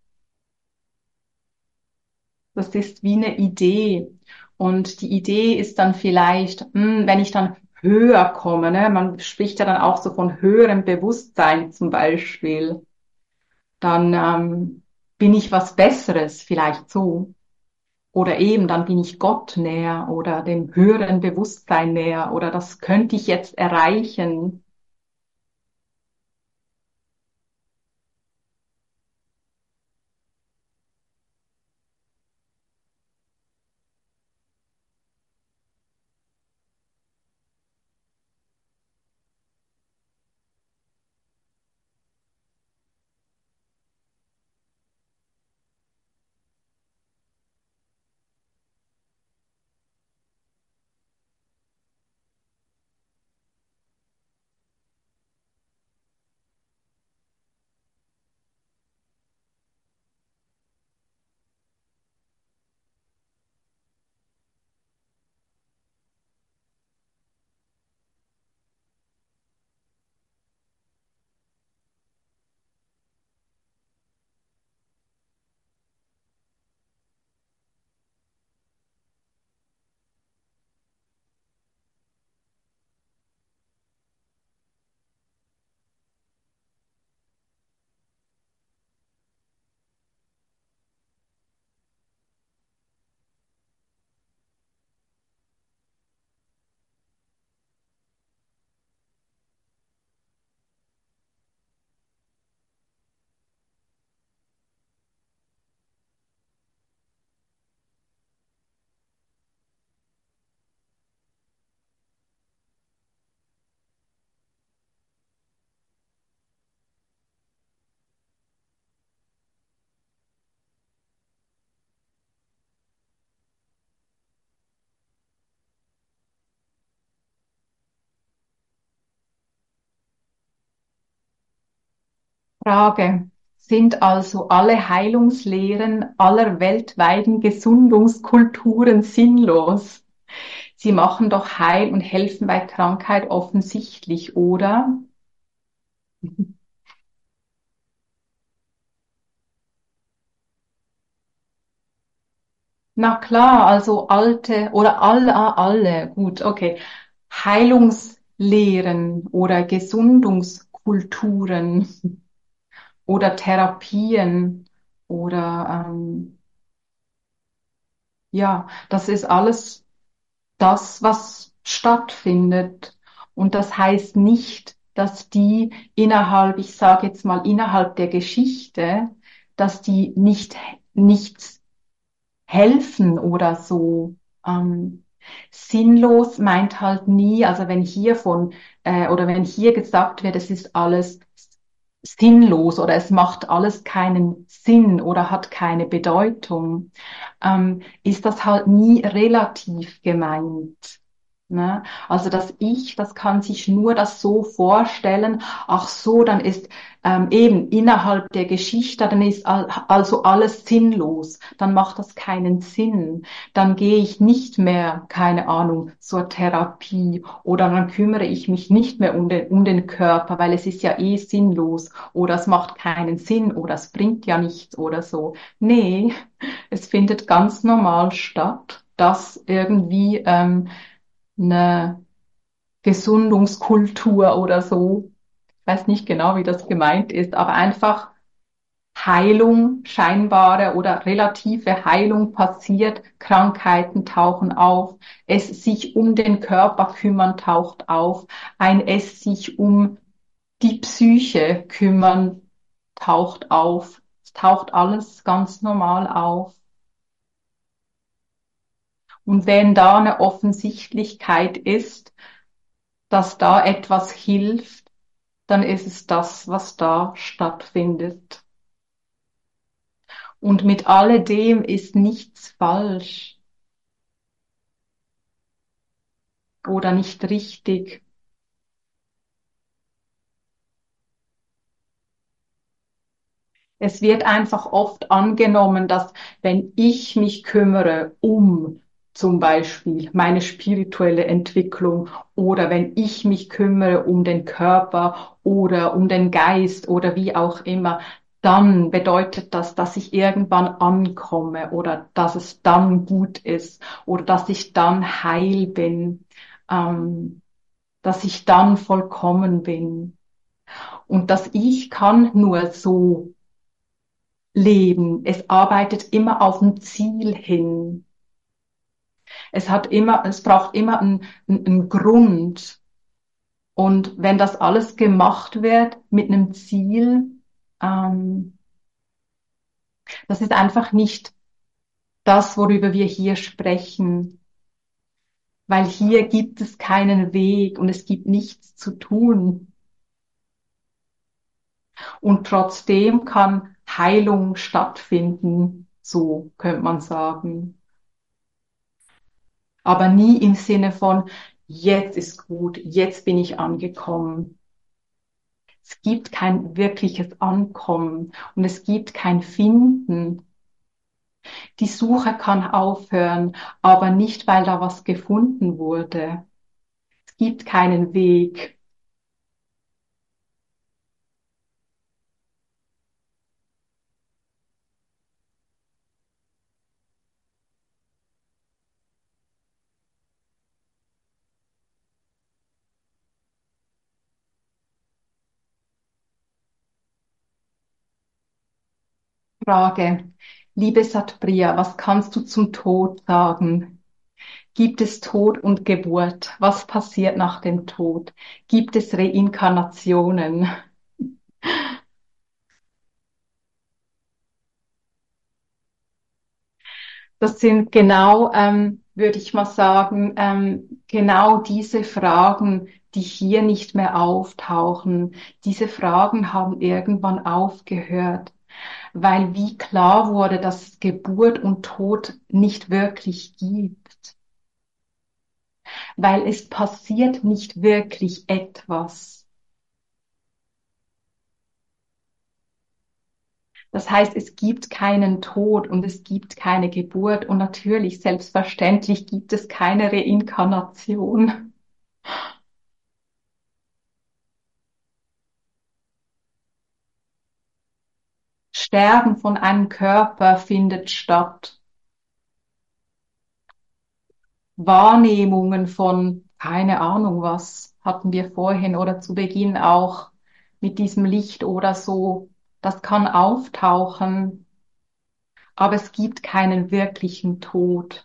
Das ist wie eine Idee. Und die Idee ist dann vielleicht, hm, wenn ich dann höher komme, ne, man spricht ja dann auch so von höherem Bewusstsein zum Beispiel, dann ähm, bin ich was Besseres, vielleicht so. Oder eben, dann bin ich Gott näher oder dem höheren Bewusstsein näher oder das könnte ich jetzt erreichen. Frage. Sind also alle Heilungslehren aller weltweiten Gesundungskulturen sinnlos? Sie machen doch Heil und helfen bei Krankheit offensichtlich, oder? Na klar, also alte oder alle, alle, gut, okay. Heilungslehren oder Gesundungskulturen oder Therapien oder ähm, ja, das ist alles das, was stattfindet. Und das heißt nicht, dass die innerhalb, ich sage jetzt mal innerhalb der Geschichte, dass die nicht nichts helfen oder so. Ähm, sinnlos meint halt nie, also wenn hier von äh, oder wenn hier gesagt wird, es ist alles sinnlos oder es macht alles keinen Sinn oder hat keine Bedeutung, ähm, ist das halt nie relativ gemeint. Ne? Also das Ich, das kann sich nur das so vorstellen, ach so, dann ist ähm, eben innerhalb der Geschichte, dann ist al also alles sinnlos, dann macht das keinen Sinn, dann gehe ich nicht mehr, keine Ahnung, zur Therapie oder dann kümmere ich mich nicht mehr um den, um den Körper, weil es ist ja eh sinnlos oder es macht keinen Sinn oder es bringt ja nichts oder so. Nee, es findet ganz normal statt, dass irgendwie ähm, eine Gesundungskultur oder so. Ich weiß nicht genau, wie das gemeint ist, aber einfach Heilung, scheinbare oder relative Heilung passiert, Krankheiten tauchen auf, es sich um den Körper kümmern taucht auf, ein es sich um die Psyche kümmern taucht auf. Es taucht alles ganz normal auf. Und wenn da eine Offensichtlichkeit ist, dass da etwas hilft, dann ist es das, was da stattfindet. Und mit alledem ist nichts falsch oder nicht richtig. Es wird einfach oft angenommen, dass wenn ich mich kümmere um zum Beispiel meine spirituelle Entwicklung oder wenn ich mich kümmere um den Körper oder um den Geist oder wie auch immer, dann bedeutet das, dass ich irgendwann ankomme oder dass es dann gut ist oder dass ich dann heil bin, ähm, dass ich dann vollkommen bin. Und das Ich kann nur so leben. Es arbeitet immer auf ein Ziel hin. Es hat immer, es braucht immer einen, einen, einen Grund. Und wenn das alles gemacht wird mit einem Ziel, ähm, das ist einfach nicht das, worüber wir hier sprechen. Weil hier gibt es keinen Weg und es gibt nichts zu tun. Und trotzdem kann Heilung stattfinden, so könnte man sagen. Aber nie im Sinne von, jetzt ist gut, jetzt bin ich angekommen. Es gibt kein wirkliches Ankommen und es gibt kein Finden. Die Suche kann aufhören, aber nicht, weil da was gefunden wurde. Es gibt keinen Weg. Frage. Liebe Satpriya, was kannst du zum Tod sagen? Gibt es Tod und Geburt? Was passiert nach dem Tod? Gibt es Reinkarnationen? Das sind genau, ähm, würde ich mal sagen, ähm, genau diese Fragen, die hier nicht mehr auftauchen. Diese Fragen haben irgendwann aufgehört, weil wie klar wurde, dass es Geburt und Tod nicht wirklich gibt, weil es passiert nicht wirklich etwas. Das heißt, es gibt keinen Tod und es gibt keine Geburt und natürlich, selbstverständlich gibt es keine Reinkarnation. Sterben von einem Körper findet statt. Wahrnehmungen von, keine Ahnung was, hatten wir vorhin oder zu Beginn auch mit diesem Licht oder so, das kann auftauchen, aber es gibt keinen wirklichen Tod.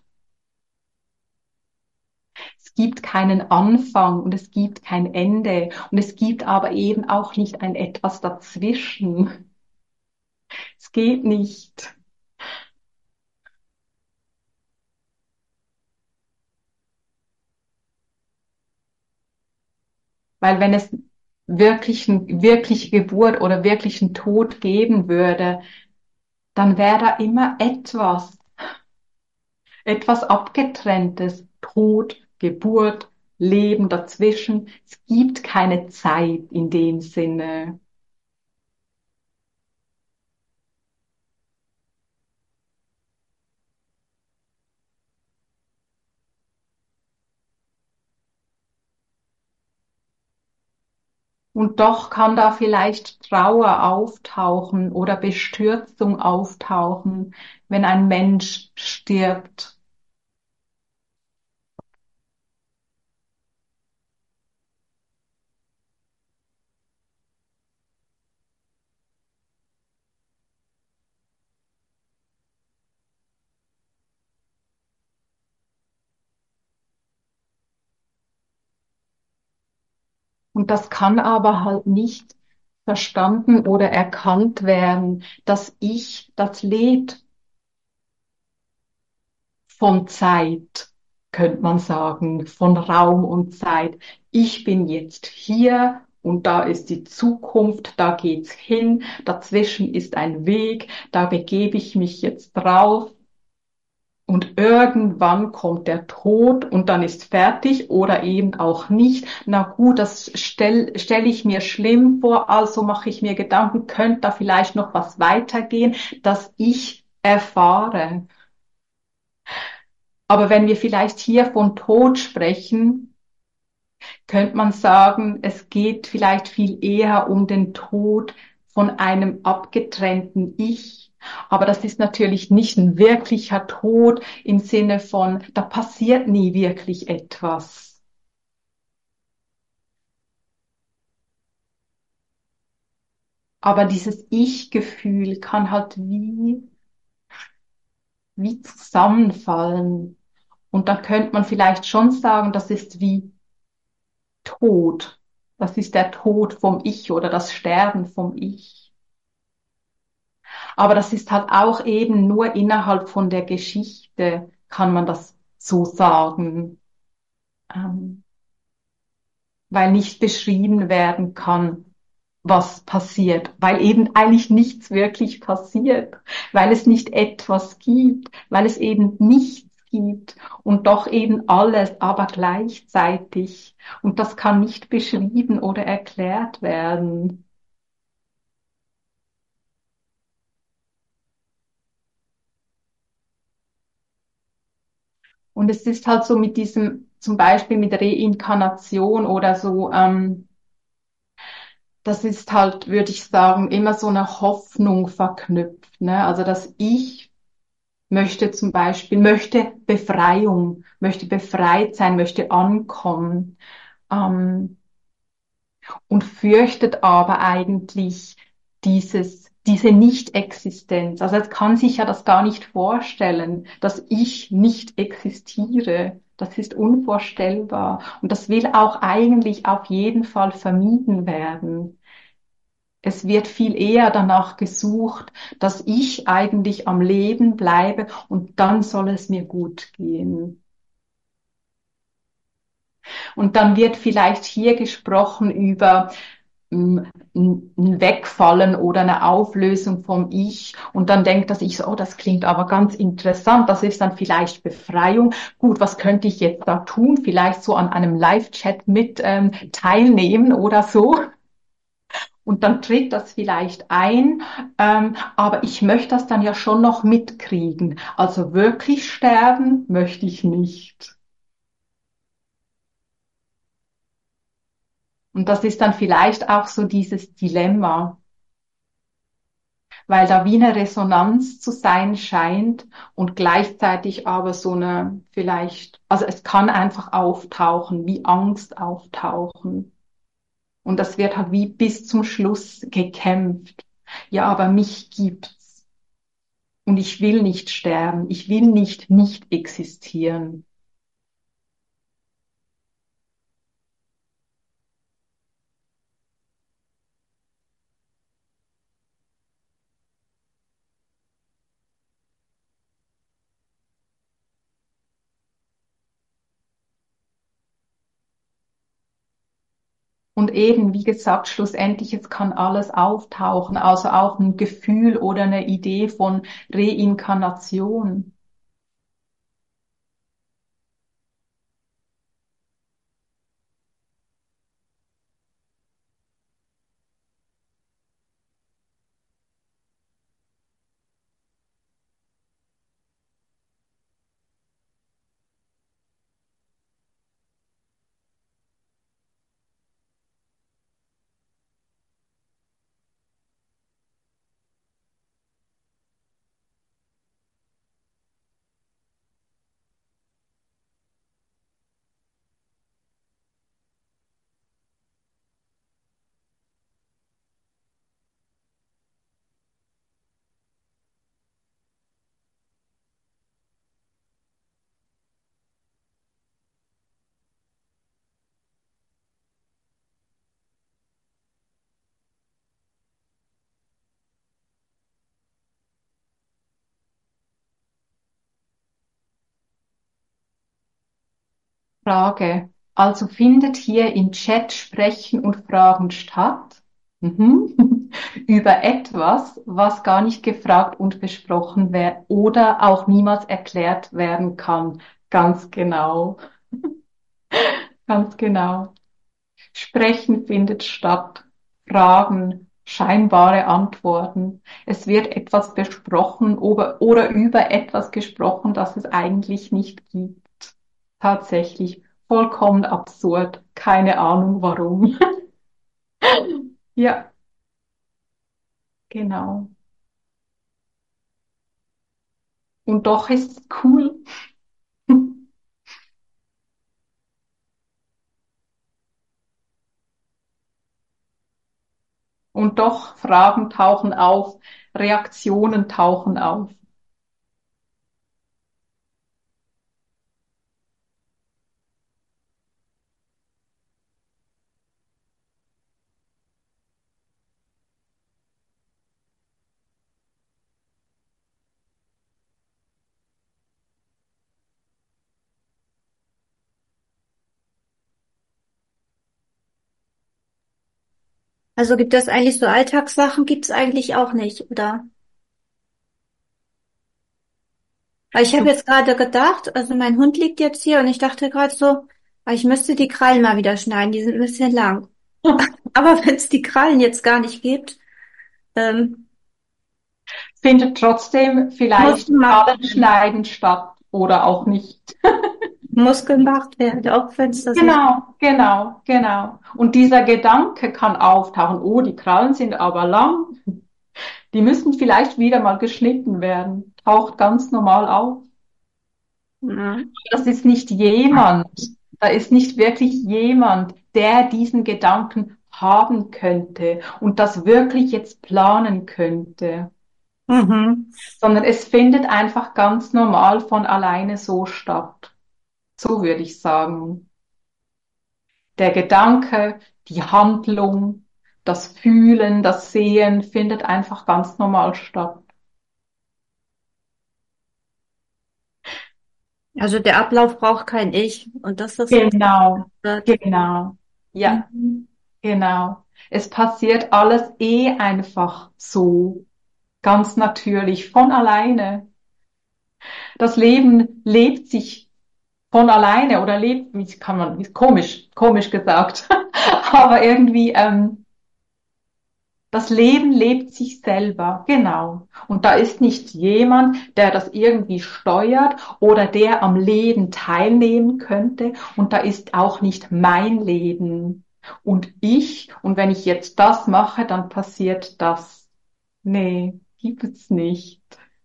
Es gibt keinen Anfang und es gibt kein Ende und es gibt aber eben auch nicht ein etwas dazwischen. Es geht nicht, weil wenn es wirklichen, wirkliche Geburt oder wirklichen Tod geben würde, dann wäre da immer etwas, etwas Abgetrenntes, Tod, Geburt, Leben dazwischen. Es gibt keine Zeit in dem Sinne. Und doch kann da vielleicht Trauer auftauchen oder Bestürzung auftauchen, wenn ein Mensch stirbt. Und das kann aber halt nicht verstanden oder erkannt werden, dass Ich, das lebt von Zeit, könnte man sagen, von Raum und Zeit. Ich bin jetzt hier und da ist die Zukunft, da geht's hin, dazwischen ist ein Weg, da begebe ich mich jetzt drauf. Und irgendwann kommt der Tod und dann ist fertig oder eben auch nicht. Na gut, das stelle stell ich mir schlimm vor, also mache ich mir Gedanken, könnte da vielleicht noch was weitergehen, dass ich erfahre. Aber wenn wir vielleicht hier von Tod sprechen, könnte man sagen, es geht vielleicht viel eher um den Tod von einem abgetrennten Ich. Aber das ist natürlich nicht ein wirklicher Tod im Sinne von, da passiert nie wirklich etwas. Aber dieses Ich-Gefühl kann halt wie, wie zusammenfallen. Und da könnte man vielleicht schon sagen, das ist wie Tod. Das ist der Tod vom Ich oder das Sterben vom Ich. Aber das ist halt auch eben nur innerhalb von der Geschichte, kann man das so sagen, ähm, weil nicht beschrieben werden kann, was passiert, weil eben eigentlich nichts wirklich passiert, weil es nicht etwas gibt, weil es eben nichts gibt und doch eben alles, aber gleichzeitig. Und das kann nicht beschrieben oder erklärt werden. Und es ist halt so mit diesem, zum Beispiel mit Reinkarnation oder so, ähm, das ist halt, würde ich sagen, immer so eine Hoffnung verknüpft, ne? Also, dass ich möchte zum Beispiel, möchte Befreiung, möchte befreit sein, möchte ankommen, ähm, und fürchtet aber eigentlich dieses, diese Nicht-Existenz. Also es kann sich ja das gar nicht vorstellen, dass ich nicht existiere. Das ist unvorstellbar. Und das will auch eigentlich auf jeden Fall vermieden werden. Es wird viel eher danach gesucht, dass ich eigentlich am Leben bleibe und dann soll es mir gut gehen. Und dann wird vielleicht hier gesprochen über ein Wegfallen oder eine Auflösung vom Ich und dann denkt das Ich so, oh, das klingt aber ganz interessant, das ist dann vielleicht Befreiung. Gut, was könnte ich jetzt da tun? Vielleicht so an einem Live-Chat mit ähm, teilnehmen oder so. Und dann tritt das vielleicht ein, ähm, aber ich möchte das dann ja schon noch mitkriegen. Also wirklich sterben möchte ich nicht. Und das ist dann vielleicht auch so dieses Dilemma, weil da wie eine Resonanz zu sein scheint und gleichzeitig aber so eine vielleicht, also es kann einfach auftauchen, wie Angst auftauchen. Und das wird halt wie bis zum Schluss gekämpft. Ja, aber mich gibt's. Und ich will nicht sterben. Ich will nicht nicht existieren. Und eben, wie gesagt, schlussendlich, es kann alles auftauchen, also auch ein Gefühl oder eine Idee von Reinkarnation. Frage. Also findet hier im Chat Sprechen und Fragen statt? Mhm. Über etwas, was gar nicht gefragt und besprochen wird oder auch niemals erklärt werden kann. Ganz genau, ganz genau. Sprechen findet statt. Fragen, scheinbare Antworten. Es wird etwas besprochen oder, oder über etwas gesprochen, das es eigentlich nicht gibt. Tatsächlich vollkommen absurd. Keine Ahnung warum. Ja, genau. Und doch ist es cool. Und doch Fragen tauchen auf, Reaktionen tauchen auf. Also gibt es eigentlich so Alltagssachen, gibt es eigentlich auch nicht, oder? Weil ich habe So, jetzt gerade gedacht, also mein Hund liegt jetzt hier und ich dachte gerade so, ah, ich müsste die Krallen mal wieder schneiden, die sind ein bisschen lang. Aber wenn es die Krallen jetzt gar nicht gibt, ähm, findet trotzdem muss vielleicht gemacht werden. Krallenschneiden statt oder auch nicht. Muss gemacht werden, auch wenn es das nicht. Genau, genau, genau. Und dieser Gedanke kann auftauchen, oh, die Krallen sind aber lang, die müssen vielleicht wieder mal geschnitten werden. Taucht ganz normal auf. Ja. Das ist nicht jemand, da ist nicht wirklich jemand, der diesen Gedanken haben könnte und das wirklich jetzt planen könnte, Mhm. sondern es findet einfach ganz normal von alleine so statt. So würde ich sagen. Der Gedanke, die Handlung, das Fühlen, das Sehen findet einfach ganz normal statt. Also der Ablauf braucht kein Ich und das ist jetzt Genau, wird. genau. Ja, Mhm. genau. Es passiert alles eh einfach so, ganz natürlich, von alleine. Das Leben lebt sich von alleine oder lebt, wie kann man, wie komisch, komisch gesagt, aber irgendwie, ähm, Das Leben lebt sich selber, genau. Und da ist nicht jemand, der das irgendwie steuert oder der am Leben teilnehmen könnte. Und da ist auch nicht mein Leben und ich. Und wenn ich jetzt das mache, dann passiert das. Nee, gibt's nicht.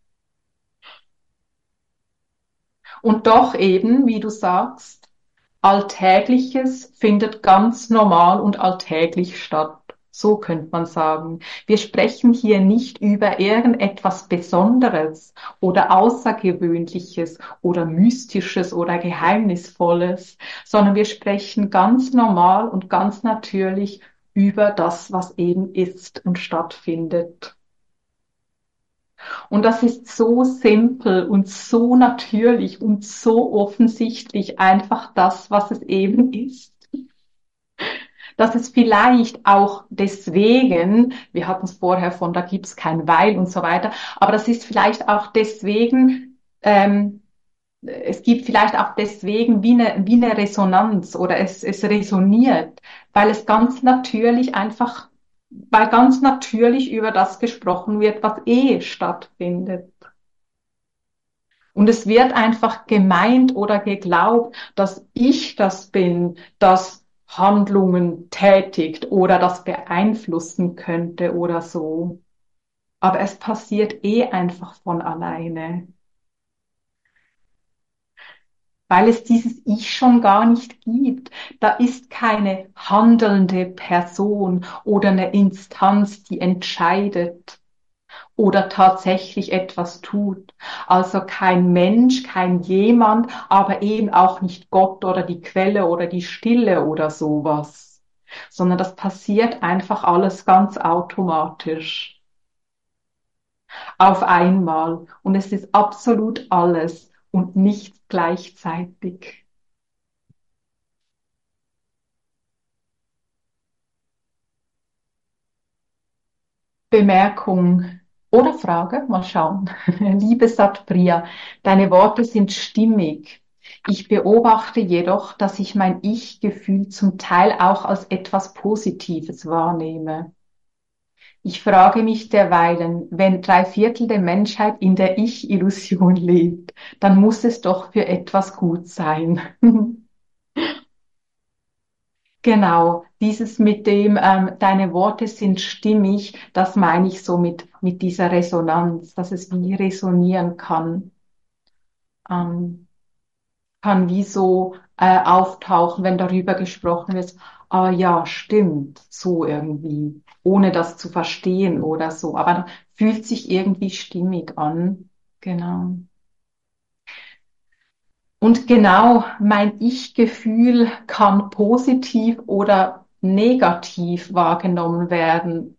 Und doch eben, wie du sagst, Alltägliches findet ganz normal und alltäglich statt. So könnte man sagen. Wir sprechen hier nicht über irgendetwas Besonderes oder Außergewöhnliches oder Mystisches oder Geheimnisvolles, sondern wir sprechen ganz normal und ganz natürlich über das, was eben ist und stattfindet. Und das ist so simpel und so natürlich und so offensichtlich einfach das, was es eben ist. Dass es vielleicht auch deswegen, wir hatten es vorher von, da gibt's kein Weil und so weiter, aber das ist vielleicht auch deswegen, ähm, es gibt vielleicht auch deswegen wie eine, wie eine Resonanz oder es, es resoniert, weil es ganz natürlich einfach, weil ganz natürlich über das gesprochen wird, was eh stattfindet. Und es wird einfach gemeint oder geglaubt, dass ich das bin, das Handlungen tätigt oder das beeinflussen könnte oder so. Aber es passiert eh einfach von alleine, weil es dieses Ich schon gar nicht gibt. Da ist keine handelnde Person oder eine Instanz, die entscheidet oder tatsächlich etwas tut. Also kein Mensch, kein jemand, aber eben auch nicht Gott oder die Quelle oder die Stille oder sowas, sondern das passiert einfach alles ganz automatisch auf einmal und es ist absolut alles und nichts gleichzeitig. Bemerkung oder Frage, mal schauen. Liebe Satpriya, deine Worte sind stimmig. Ich beobachte jedoch, dass ich mein Ich-Gefühl zum Teil auch als etwas Positives wahrnehme. Ich frage mich derweilen, wenn drei Viertel der Menschheit in der Ich-Illusion lebt, dann muss es doch für etwas gut sein. Genau, dieses mit dem, ähm, deine Worte sind stimmig, das meine ich so mit, mit dieser Resonanz, dass es wie resonieren kann, ähm, kann wie so äh, auftauchen, wenn darüber gesprochen wird, ah ja, stimmt, so irgendwie, ohne das zu verstehen oder so, aber fühlt sich irgendwie stimmig an, genau. Und genau mein Ich-Gefühl kann positiv oder negativ wahrgenommen werden.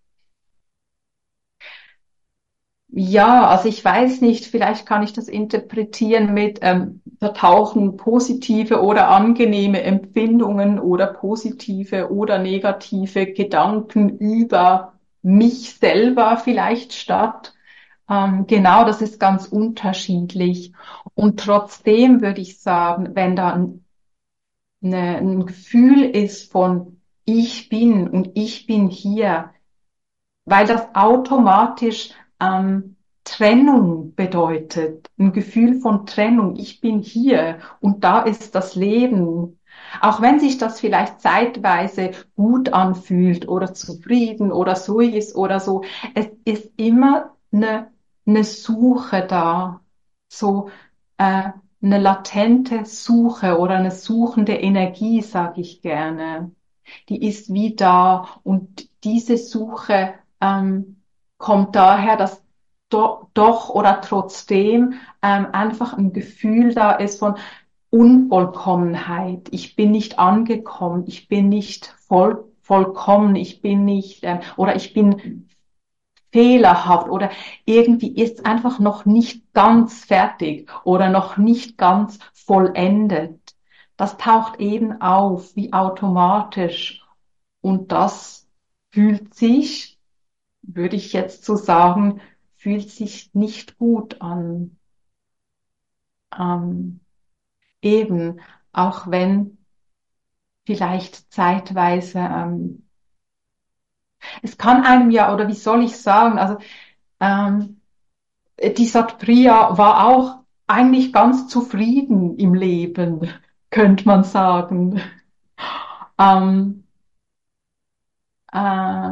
Ja, also ich weiß nicht, vielleicht kann ich das interpretieren mit, ähm, da tauchen positive oder angenehme Empfindungen oder positive oder negative Gedanken über mich selber vielleicht statt. Ähm, genau, das ist ganz unterschiedlich. Und trotzdem würde ich sagen, wenn da ein, eine, ein Gefühl ist von ich bin und ich bin hier, weil das automatisch ähm, Trennung bedeutet, ein Gefühl von Trennung. Ich bin hier und da ist das Leben. Auch wenn sich das vielleicht zeitweise gut anfühlt oder zufrieden oder so ist oder so, es ist immer eine, eine Suche da, so äh, eine latente Suche oder eine suchende Energie, sage ich gerne. Die ist wie da und diese Suche ähm, kommt daher, dass do, doch oder trotzdem ähm, einfach ein Gefühl da ist von Unvollkommenheit. Ich bin nicht angekommen, ich bin nicht voll, vollkommen, ich bin nicht ähm, oder ich bin fehlerhaft oder irgendwie ist einfach noch nicht ganz fertig oder noch nicht ganz vollendet. Das taucht eben auf wie automatisch und das fühlt sich, würde ich jetzt so sagen, fühlt sich nicht gut an. Ähm, eben, auch wenn vielleicht zeitweise, ähm, Es kann einem ja, oder wie soll ich sagen, also ähm, die Satpriya war auch eigentlich ganz zufrieden im Leben, könnte man sagen. Ähm, äh,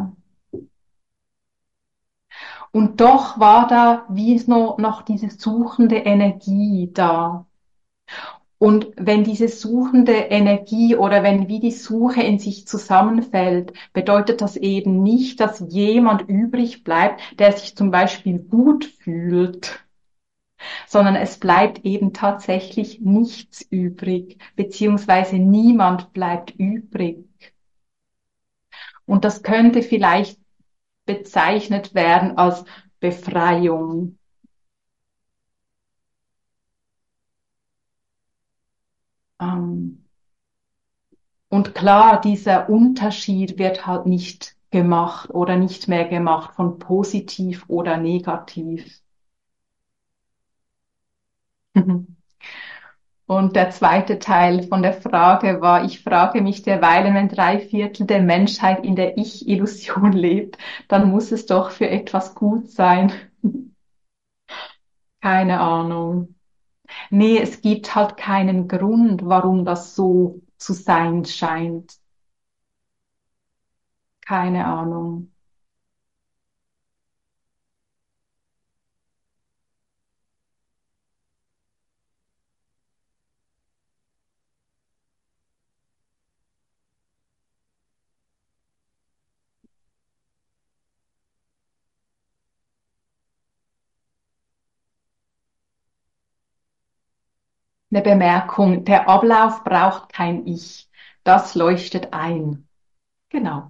und doch war da wie noch, noch diese suchende Energie da. Und wenn diese suchende Energie oder wenn wie die Suche in sich zusammenfällt, bedeutet das eben nicht, dass jemand übrig bleibt, der sich zum Beispiel gut fühlt, sondern es bleibt eben tatsächlich nichts übrig, beziehungsweise niemand bleibt übrig. Und das könnte vielleicht bezeichnet werden als Befreiung. Ähm, Und klar, dieser Unterschied wird halt nicht gemacht oder nicht mehr gemacht von positiv oder negativ. Und der zweite Teil von der Frage war, ich frage mich derweilen, wenn drei Viertel der Menschheit in der Ich-Illusion lebt, dann muss es doch für etwas gut sein. Keine Ahnung. Nee, es gibt halt keinen Grund, warum das so zu sein scheint. Keine Ahnung. Eine Bemerkung, der Ablauf braucht kein Ich. Das leuchtet ein. Genau.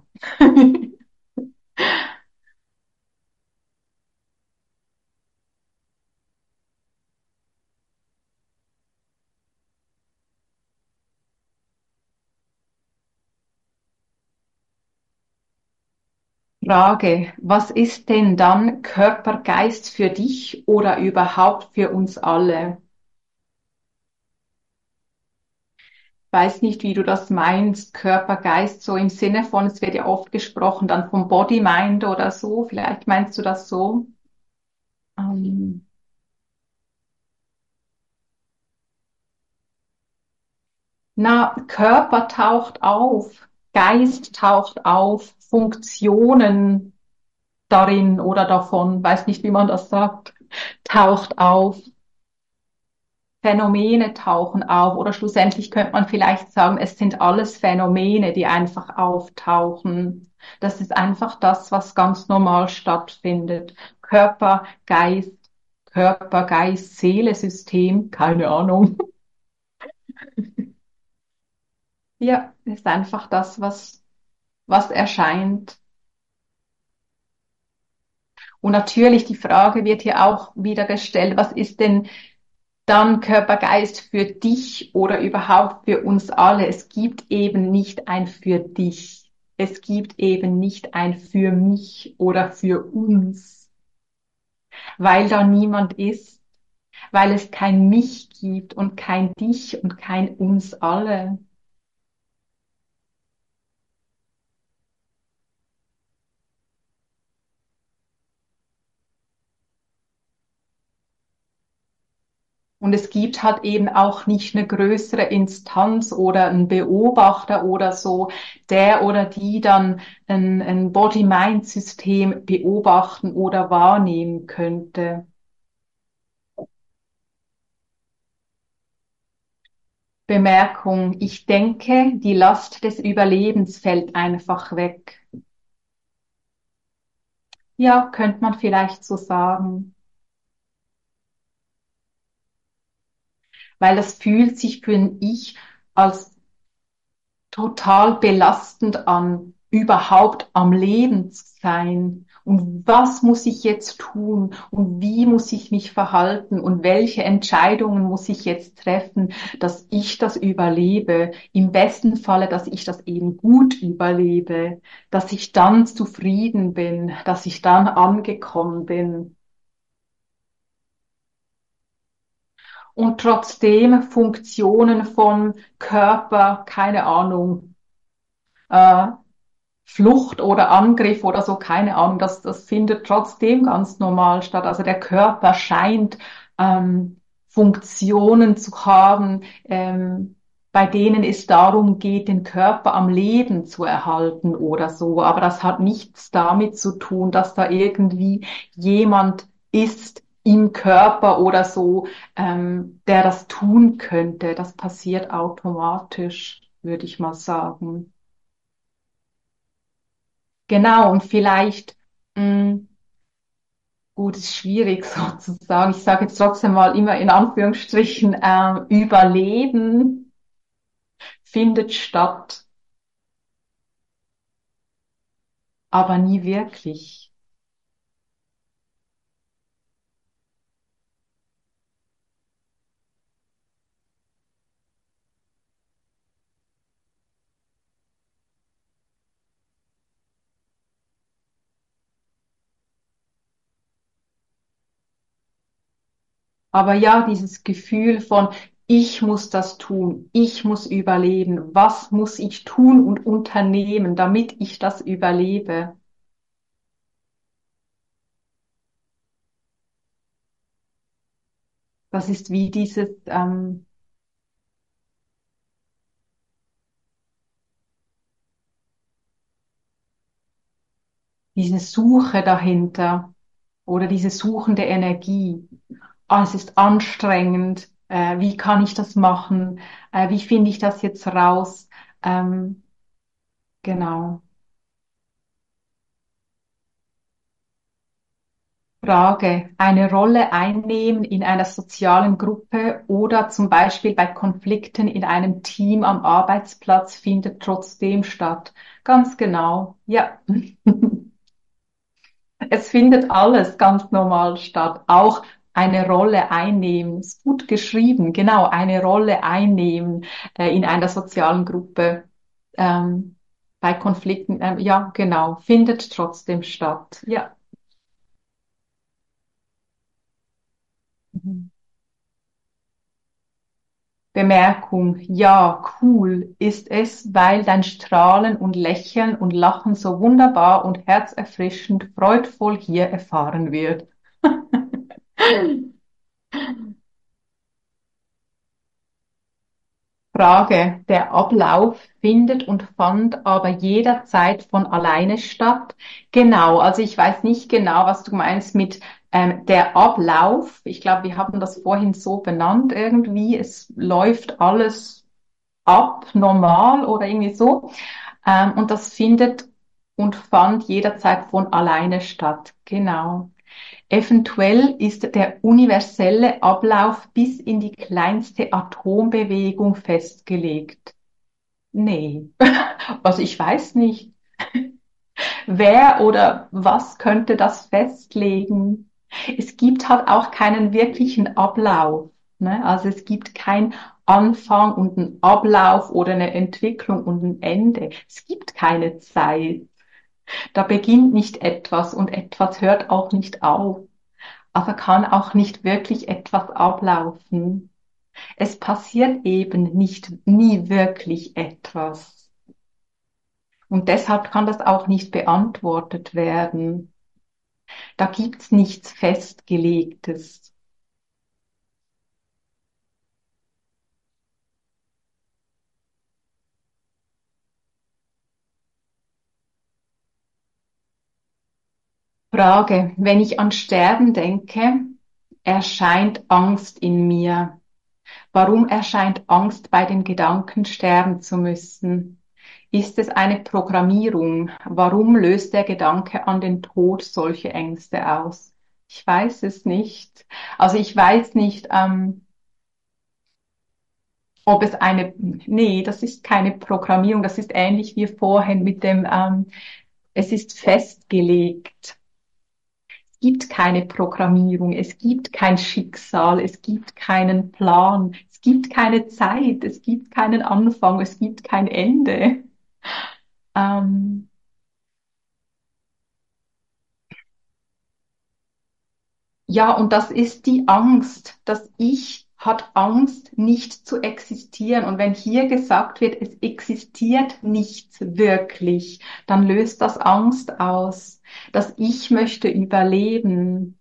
Frage, was ist denn dann Körper, Geist für dich oder überhaupt für uns alle? Weiß nicht, wie du das meinst, Körper, Geist, so im Sinne von, es wird ja oft gesprochen dann vom Body, Mind oder so. Vielleicht meinst du das so? Ähm, na, Körper taucht auf, Geist taucht auf, Funktionen darin oder davon, weiß nicht, wie man das sagt, taucht auf, Phänomene tauchen auf oder schlussendlich könnte man vielleicht sagen, es sind alles Phänomene, die einfach auftauchen. Das ist einfach das, was ganz normal stattfindet. Körper, Geist, Körper, Geist, Seele, System, keine Ahnung. Ja, ist einfach das, was, was erscheint. Und natürlich die Frage wird hier auch wieder gestellt, was ist denn dann Körper, Geist für dich oder überhaupt für uns alle. Es gibt eben nicht ein für dich. Es gibt eben nicht ein für mich oder für uns, weil da niemand ist, weil es kein mich gibt und kein dich und kein uns alle. Und es gibt halt eben auch nicht eine größere Instanz oder einen Beobachter oder so, der oder die dann ein, ein Body-Mind-System beobachten oder wahrnehmen könnte. Bemerkung, ich denke, die Last des Überlebens fällt einfach weg. Ja, könnte man vielleicht so sagen, weil das fühlt sich für ein Ich als total belastend an, überhaupt am Leben zu sein. Und was muss ich jetzt tun? Und wie muss ich mich verhalten? Und welche Entscheidungen muss ich jetzt treffen, dass ich das überlebe? Im besten Falle, dass ich das eben gut überlebe, dass ich dann zufrieden bin, dass ich dann angekommen bin. Und trotzdem Funktionen von Körper, keine Ahnung, äh, Flucht oder Angriff oder so, keine Ahnung, das, das findet trotzdem ganz normal statt. Also der Körper scheint ähm, Funktionen zu haben, ähm, bei denen es darum geht, den Körper am Leben zu erhalten oder so. Aber das hat nichts damit zu tun, dass da irgendwie jemand ist im Körper oder so, ähm, der das tun könnte. Das passiert automatisch, würde ich mal sagen. Genau, und vielleicht, mh, gut, ist schwierig sozusagen. Ich sage jetzt trotzdem mal immer in Anführungsstrichen, ähm, Überleben findet statt, aber nie wirklich. Aber ja, dieses Gefühl von, ich muss das tun, ich muss überleben, was muss ich tun und unternehmen, damit ich das überlebe? Das ist wie dieses, ähm, diese Suche dahinter oder diese suchende Energie. Ah, es ist anstrengend. Äh, wie kann ich das machen? Äh, wie finde ich das jetzt raus? Ähm, genau. Frage. Eine Rolle einnehmen in einer sozialen Gruppe oder zum Beispiel bei Konflikten in einem Team am Arbeitsplatz findet trotzdem statt. Ganz genau. Ja. Es findet alles ganz normal statt. Auch eine Rolle einnehmen. Ist gut geschrieben. Genau. Eine Rolle einnehmen, äh, in einer sozialen Gruppe. Ähm, bei Konflikten. Ähm, ja, genau. Findet trotzdem statt. Ja. Mhm. Bemerkung, ja, cool ist es, weil dein Strahlen und Lächeln und Lachen so wunderbar und herzerfrischend freudvoll hier erfahren wird. Frage, der Ablauf findet und fand aber jederzeit von alleine statt. Genau, also ich weiß nicht genau, was du meinst mit ähm, der Ablauf. Ich glaube, wir haben das vorhin so benannt irgendwie. Es läuft alles ab, normal oder irgendwie so. Ähm, und das findet und fand jederzeit von alleine statt. Genau. Eventuell ist der universelle Ablauf bis in die kleinste Atombewegung festgelegt. Nee, also ich weiß nicht, wer oder was könnte das festlegen. Es gibt halt auch keinen wirklichen Ablauf. Ne? Also es gibt kein Anfang und einen Ablauf oder eine Entwicklung und ein Ende. Es gibt keine Zeit. Da beginnt nicht etwas und etwas hört auch nicht auf. Also kann auch nicht wirklich etwas ablaufen. Es passiert eben nicht nie wirklich etwas. Und deshalb kann das auch nicht beantwortet werden. Da gibt's nichts Festgelegtes. Frage, wenn ich an Sterben denke, erscheint Angst in mir. Warum erscheint Angst bei dem Gedanken, sterben zu müssen? Ist es eine Programmierung? Warum löst der Gedanke an den Tod solche Ängste aus? Ich weiß es nicht. Also ich weiß nicht, ähm, ob es eine, nee, das ist keine Programmierung. Das ist ähnlich wie vorhin mit dem, ähm, es ist festgelegt. Es gibt keine Programmierung. Es gibt kein Schicksal. Es gibt keinen Plan. Es gibt keine Zeit. Es gibt keinen Anfang. Es gibt kein Ende. Ähm, Ja, und das ist die Angst, dass ich hat Angst, nicht zu existieren. Und wenn hier gesagt wird, es existiert nichts wirklich, dann löst das Angst aus. Das Ich möchte überleben.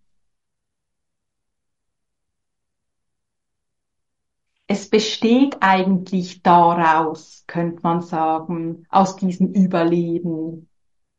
Es besteht eigentlich daraus, könnte man sagen, aus diesem Überleben.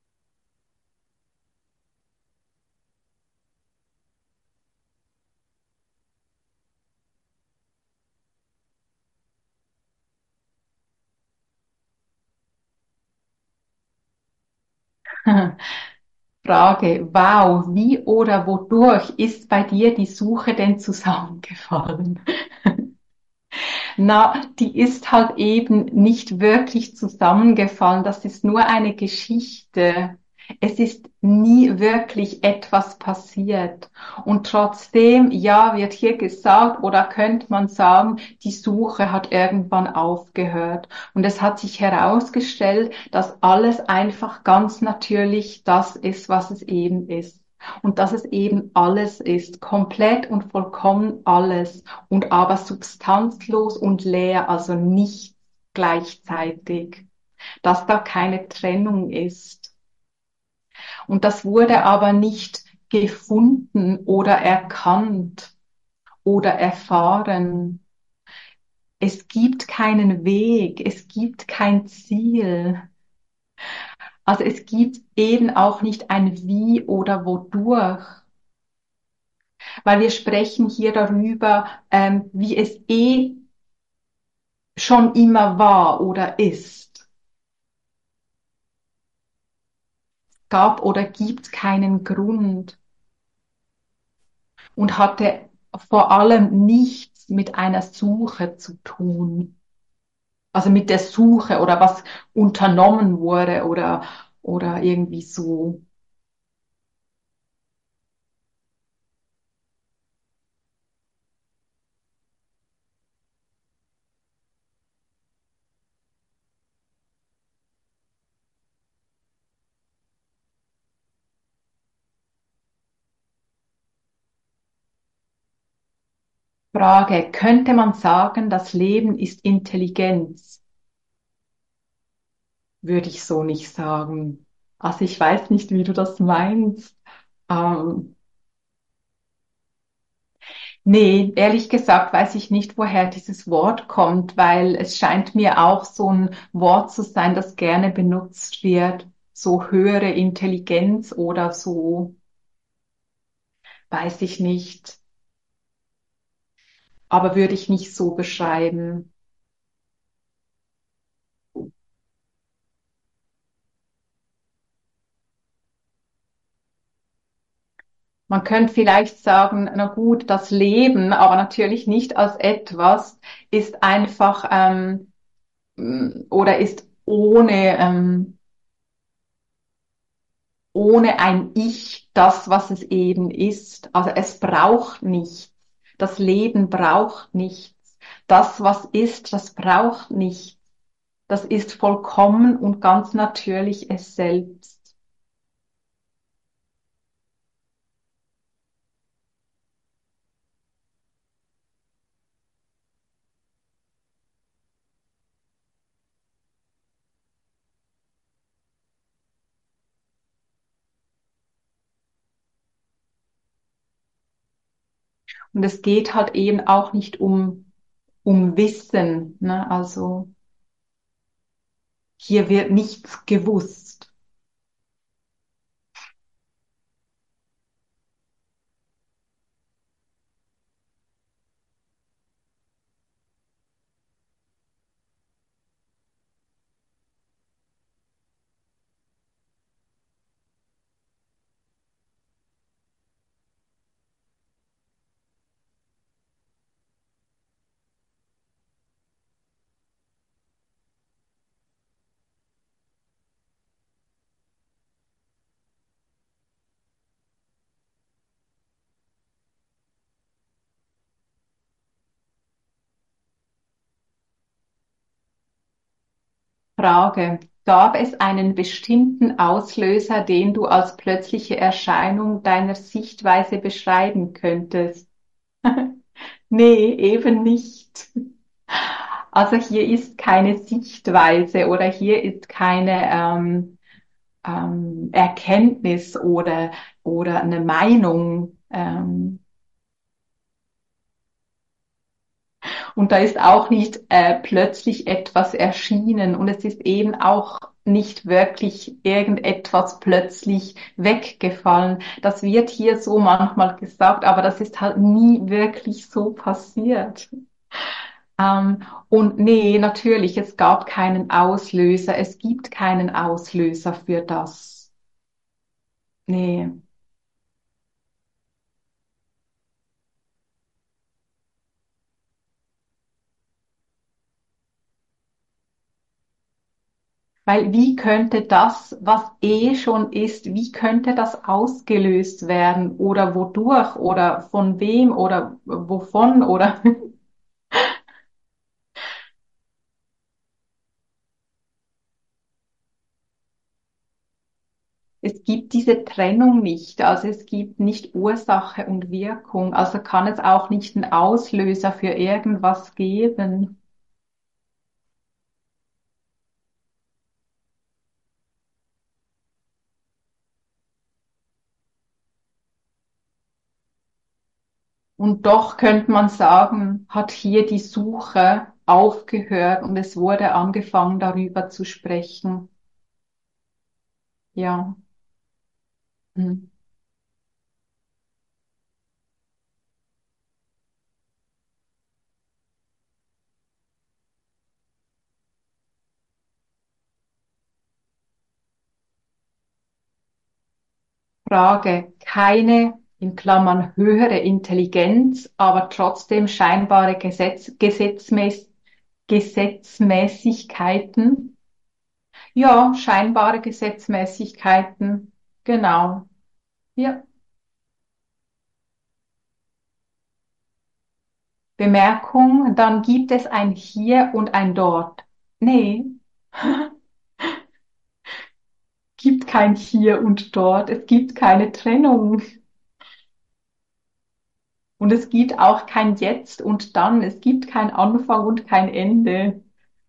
Frage, wow, wie oder wodurch ist bei dir die Suche denn zusammengefallen? Na, die ist halt eben nicht wirklich zusammengefallen. Das ist nur eine Geschichte. Es ist nie wirklich etwas passiert. Und trotzdem, ja, wird hier gesagt oder könnte man sagen, die Suche hat irgendwann aufgehört. Und es hat sich herausgestellt, dass alles einfach ganz natürlich das ist, was es eben ist. Und dass es eben alles ist, komplett und vollkommen alles und aber substanzlos und leer, also nicht gleichzeitig, dass da keine Trennung ist. Und das wurde aber nicht gefunden oder erkannt oder erfahren. Es gibt keinen Weg, es gibt kein Ziel. Also es gibt eben auch nicht ein Wie oder Wodurch, weil wir sprechen hier darüber, ähm, wie es eh schon immer war oder ist. Gab oder gibt keinen Grund und hatte vor allem nichts mit einer Suche zu tun. Also mit der Suche oder was unternommen wurde oder, oder irgendwie so. Frage, könnte man sagen, das Leben ist Intelligenz? Würde ich so nicht sagen. Also ich weiß nicht, wie du das meinst. Ähm, Nee, ehrlich gesagt weiß ich nicht, woher dieses Wort kommt, weil es scheint mir auch so ein Wort zu sein, das gerne benutzt wird. So höhere Intelligenz oder so, weiß ich nicht. Aber würde ich nicht so beschreiben. Man könnte vielleicht sagen, na gut, das Leben, aber natürlich nicht als etwas, ist einfach ähm, oder ist ohne ähm, ohne ein Ich das, was es eben ist. Also es braucht nichts. Das Leben braucht nichts. Das, was ist, das braucht nichts. Das ist vollkommen und ganz natürlich es selbst. Und es geht halt eben auch nicht um, um Wissen, ne? Also hier wird nichts gewusst. Frage. Gab es einen bestimmten Auslöser, den du als plötzliche Erscheinung deiner Sichtweise beschreiben könntest? Nee, eben nicht. Also hier ist keine Sichtweise oder hier ist keine ähm, ähm, Erkenntnis oder, oder eine Meinung. Ähm, und da ist auch nicht äh, plötzlich etwas erschienen und es ist eben auch nicht wirklich irgendetwas plötzlich weggefallen. Das wird hier so manchmal gesagt, aber das ist halt nie wirklich so passiert. Ähm, und nee, natürlich, es gab keinen Auslöser. Es gibt keinen Auslöser für das. Nee. Weil wie könnte das, was eh schon ist, wie könnte das ausgelöst werden? Oder wodurch? Oder von wem? Oder wovon? Oder es gibt diese Trennung nicht. Also es gibt nicht Ursache und Wirkung. Also kann es auch nicht einen Auslöser für irgendwas geben. Und doch könnte man sagen, hat hier die Suche aufgehört und es wurde angefangen, darüber zu sprechen. Ja. Hm. Frage. Keine, in Klammern, höhere Intelligenz, aber trotzdem scheinbare Gesetz, Gesetzmäß, Gesetzmäßigkeiten. Ja, scheinbare Gesetzmäßigkeiten. Genau. Ja. Bemerkung, dann gibt es ein Hier und ein Dort. Nee, gibt kein Hier und Dort. Es gibt keine Trennung. Und es gibt auch kein Jetzt und dann. Es gibt kein Anfang und kein Ende.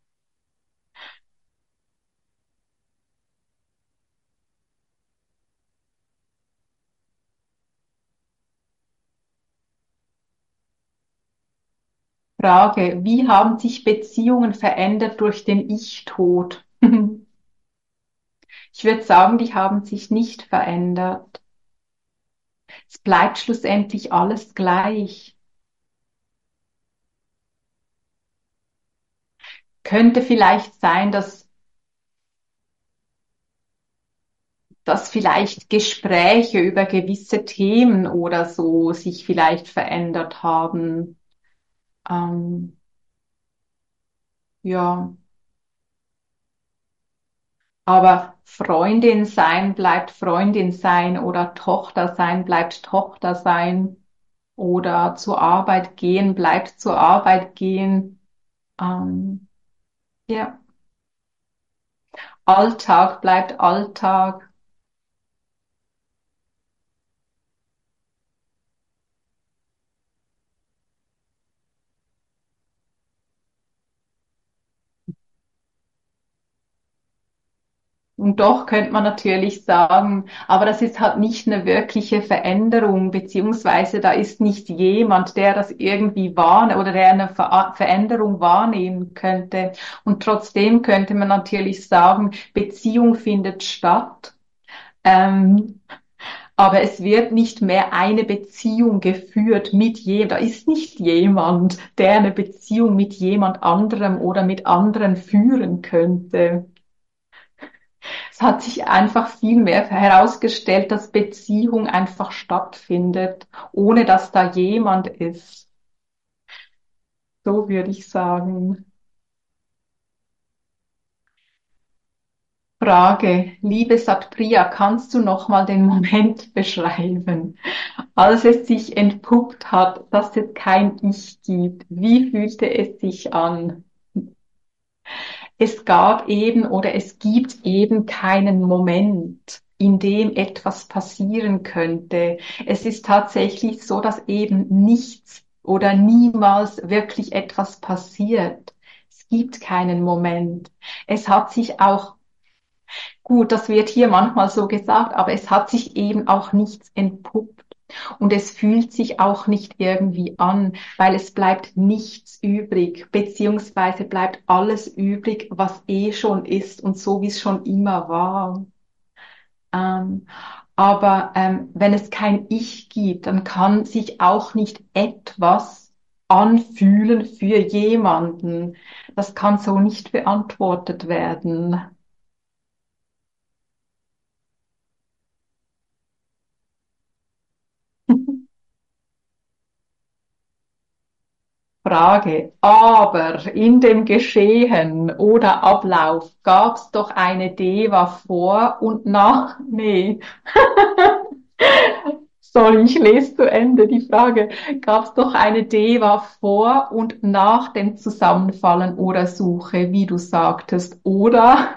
Frage, wie haben sich Beziehungen verändert durch den Ich-Tod? Ich würde sagen, die haben sich nicht verändert. Es bleibt schlussendlich alles gleich. Könnte vielleicht sein, dass, dass vielleicht Gespräche über gewisse Themen oder so sich vielleicht verändert haben. Ähm, ja, aber Freundin sein bleibt Freundin sein oder Tochter sein bleibt Tochter sein oder zur Arbeit gehen bleibt zur Arbeit gehen. Ähm, ja, Alltag bleibt Alltag. Und doch könnte man natürlich sagen, aber das ist halt nicht eine wirkliche Veränderung, beziehungsweise da ist nicht jemand, der das irgendwie wahrnimmt oder der eine Ver Veränderung wahrnehmen könnte. Und trotzdem könnte man natürlich sagen, Beziehung findet statt. Ähm, aber es wird nicht mehr eine Beziehung geführt mit jemand. Da ist nicht jemand, der eine Beziehung mit jemand anderem oder mit anderen führen könnte. Es hat sich einfach viel mehr herausgestellt, dass Beziehung einfach stattfindet, ohne dass da jemand ist. So würde ich sagen. Frage, liebe Satpriya, kannst du noch mal den Moment beschreiben, als es sich entpuppt hat, dass es kein Ich gibt? Wie fühlte es sich an? Es gab eben oder es gibt eben keinen Moment, in dem etwas passieren könnte. Es ist tatsächlich so, dass eben nichts oder niemals wirklich etwas passiert. Es gibt keinen Moment. Es hat sich auch, gut, das wird hier manchmal so gesagt, aber es hat sich eben auch nichts entpuppt. Und es fühlt sich auch nicht irgendwie an, weil es bleibt nichts übrig, beziehungsweise bleibt alles übrig, was eh schon ist und so, wie es schon immer war. Ähm, aber ähm, wenn es kein Ich gibt, dann kann sich auch nicht etwas anfühlen für jemanden. Das kann so nicht beantwortet werden. Frage. Aber in dem Geschehen oder Ablauf gab es doch eine Deva vor und nach. Nee, sorry, ich lese zu Ende die Frage. Gab es doch eine Deva vor und nach dem Zusammenfallen oder Suche, wie du sagtest, oder?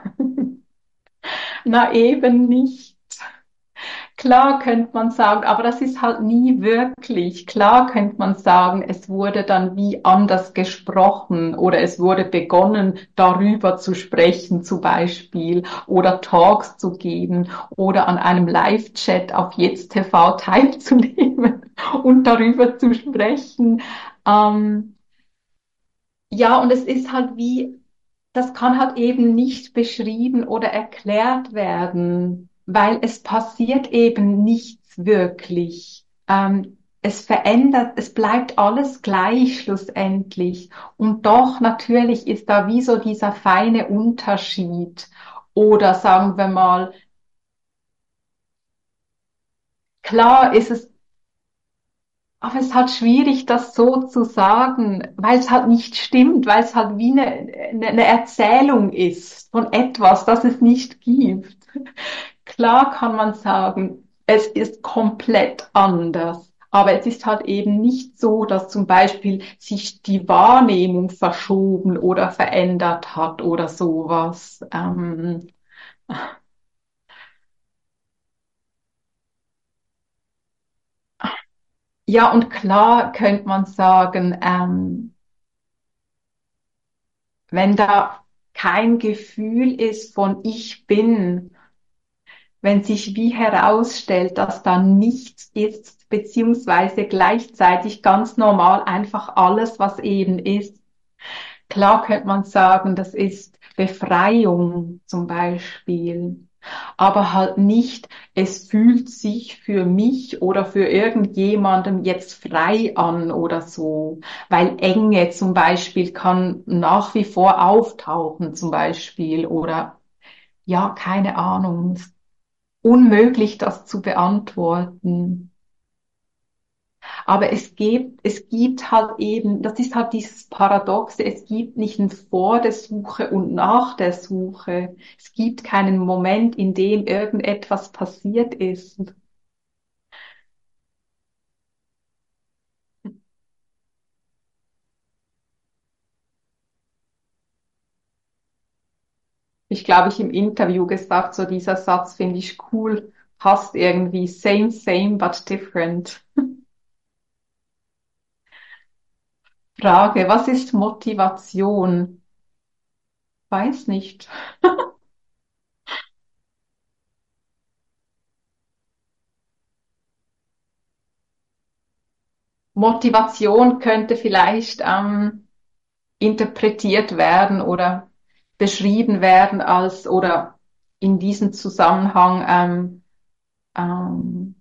Na eben nicht. Klar könnte man sagen, aber das ist halt nie wirklich. Klar könnte man sagen, es wurde dann wie anders gesprochen oder es wurde begonnen, darüber zu sprechen zum Beispiel oder Talks zu geben oder an einem Live-Chat auf Jetzt T V teilzunehmen und darüber zu sprechen. Ähm, ja, und es ist halt wie, das kann halt eben nicht beschrieben oder erklärt werden, weil es passiert eben nichts wirklich. Ähm, es verändert, es bleibt alles gleich schlussendlich. Und doch natürlich ist da wie so dieser feine Unterschied. Oder sagen wir mal, klar ist es, aber es ist halt schwierig, das so zu sagen, weil es halt nicht stimmt, weil es halt wie eine, eine eine Erzählung ist von etwas, das es nicht gibt. Klar kann man sagen, es ist komplett anders, aber es ist halt eben nicht so, dass zum Beispiel sich die Wahrnehmung verschoben oder verändert hat oder sowas. Ähm, ja, und klar könnte man sagen, ähm, wenn da kein Gefühl ist von ich bin, wenn sich wie herausstellt, dass da nichts ist, beziehungsweise gleichzeitig ganz normal einfach alles, was eben ist. Klar könnte man sagen, das ist Befreiung zum Beispiel, aber halt nicht, es fühlt sich für mich oder für irgendjemandem jetzt frei an oder so, weil Enge zum Beispiel kann nach wie vor auftauchen zum Beispiel oder ja, keine Ahnung, unmöglich, das zu beantworten. Aber es gibt, es gibt halt eben, das ist halt dieses Paradoxe, es gibt nicht ein Vor der Suche und nach der Suche. Es gibt keinen Moment, in dem irgendetwas passiert ist. Ich glaube, ich im Interview gesagt, so dieser Satz finde ich cool, passt irgendwie same, same, but different. Frage, was ist Motivation? Weiß nicht. Motivation könnte vielleicht ähm, interpretiert werden oder beschrieben werden als oder in diesem Zusammenhang, ähm, ähm,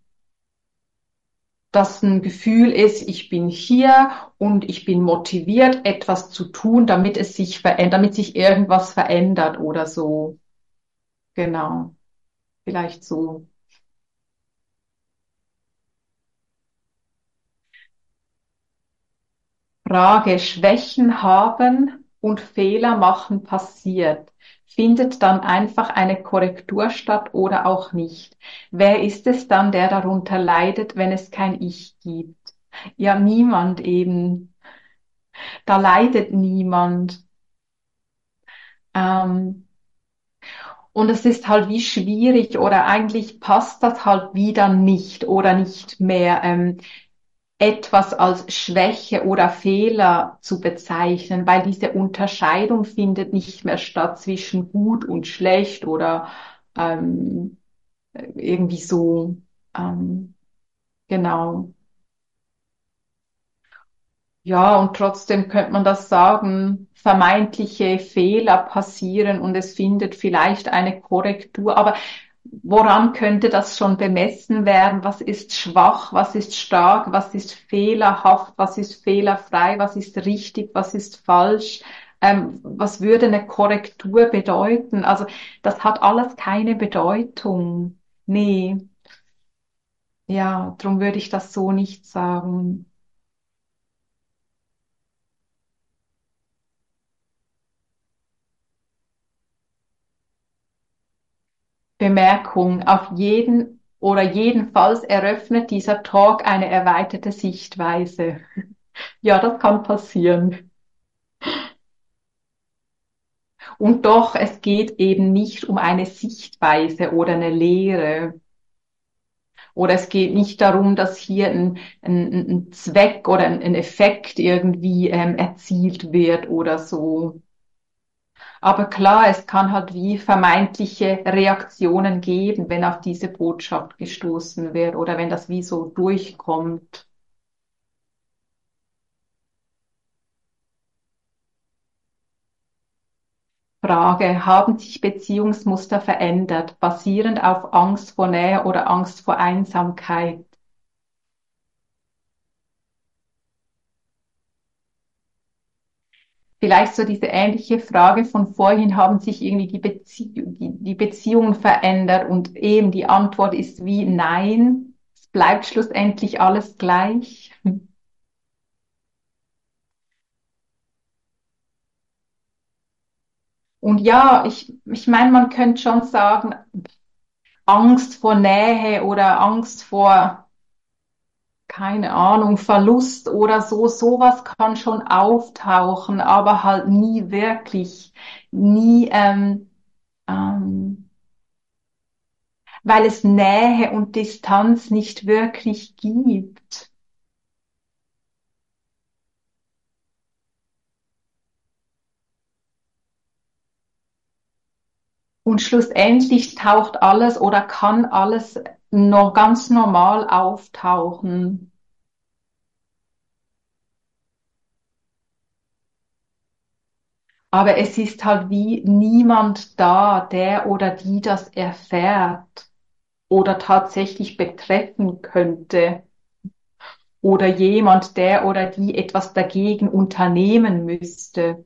dass ein Gefühl ist, ich bin hier und ich bin motiviert, etwas zu tun, damit es sich verändert, damit sich irgendwas verändert oder so. Genau, vielleicht so. Frage, Schwächen haben und Fehler machen passiert. Findet dann einfach eine Korrektur statt oder auch nicht? Wer ist es dann, der darunter leidet, wenn es kein Ich gibt? Ja, niemand eben. Da leidet niemand. Ähm, und es ist halt wie schwierig oder eigentlich passt das halt wieder nicht oder nicht mehr. Ähm, etwas als Schwäche oder Fehler zu bezeichnen, weil diese Unterscheidung findet nicht mehr statt zwischen gut und schlecht oder ähm, irgendwie so. Ähm, genau. Ja, und trotzdem könnte man das sagen, vermeintliche Fehler passieren und es findet vielleicht eine Korrektur. Aber woran könnte das schon bemessen werden? Was ist schwach? Was ist stark? Was ist fehlerhaft? Was ist fehlerfrei? Was ist richtig? Was ist falsch? Ähm, was würde eine Korrektur bedeuten? Also das hat alles keine Bedeutung. Nee, ja, darum würde ich das so nicht sagen. Bemerkung: Auf jeden oder jedenfalls eröffnet dieser Talk eine erweiterte Sichtweise. Ja, das kann passieren. Und doch, es geht eben nicht um eine Sichtweise oder eine Lehre. Oder es geht nicht darum, dass hier ein, ein, ein Zweck oder ein, ein Effekt irgendwie ähm, erzielt wird oder so. Aber klar, es kann halt wie vermeintliche Reaktionen geben, wenn auf diese Botschaft gestoßen wird oder wenn das wie so durchkommt. Frage: Haben sich Beziehungsmuster verändert, basierend auf Angst vor Nähe oder Angst vor Einsamkeit? Vielleicht so diese ähnliche Frage von vorhin: Haben sich irgendwie die, Bezie die, die Beziehungen verändert? Und eben die Antwort ist wie nein. Es bleibt schlussendlich alles gleich. Und ja, ich, ich meine, man könnte schon sagen, Angst vor Nähe oder Angst vor, keine Ahnung, Verlust oder so, sowas kann schon auftauchen, aber halt nie wirklich, nie, ähm, ähm, weil es Nähe und Distanz nicht wirklich gibt. Und schlussendlich taucht alles oder kann alles noch ganz normal auftauchen. Aber es ist halt wie niemand da, der oder die das erfährt oder tatsächlich betreffen könnte oder jemand, der oder die etwas dagegen unternehmen müsste.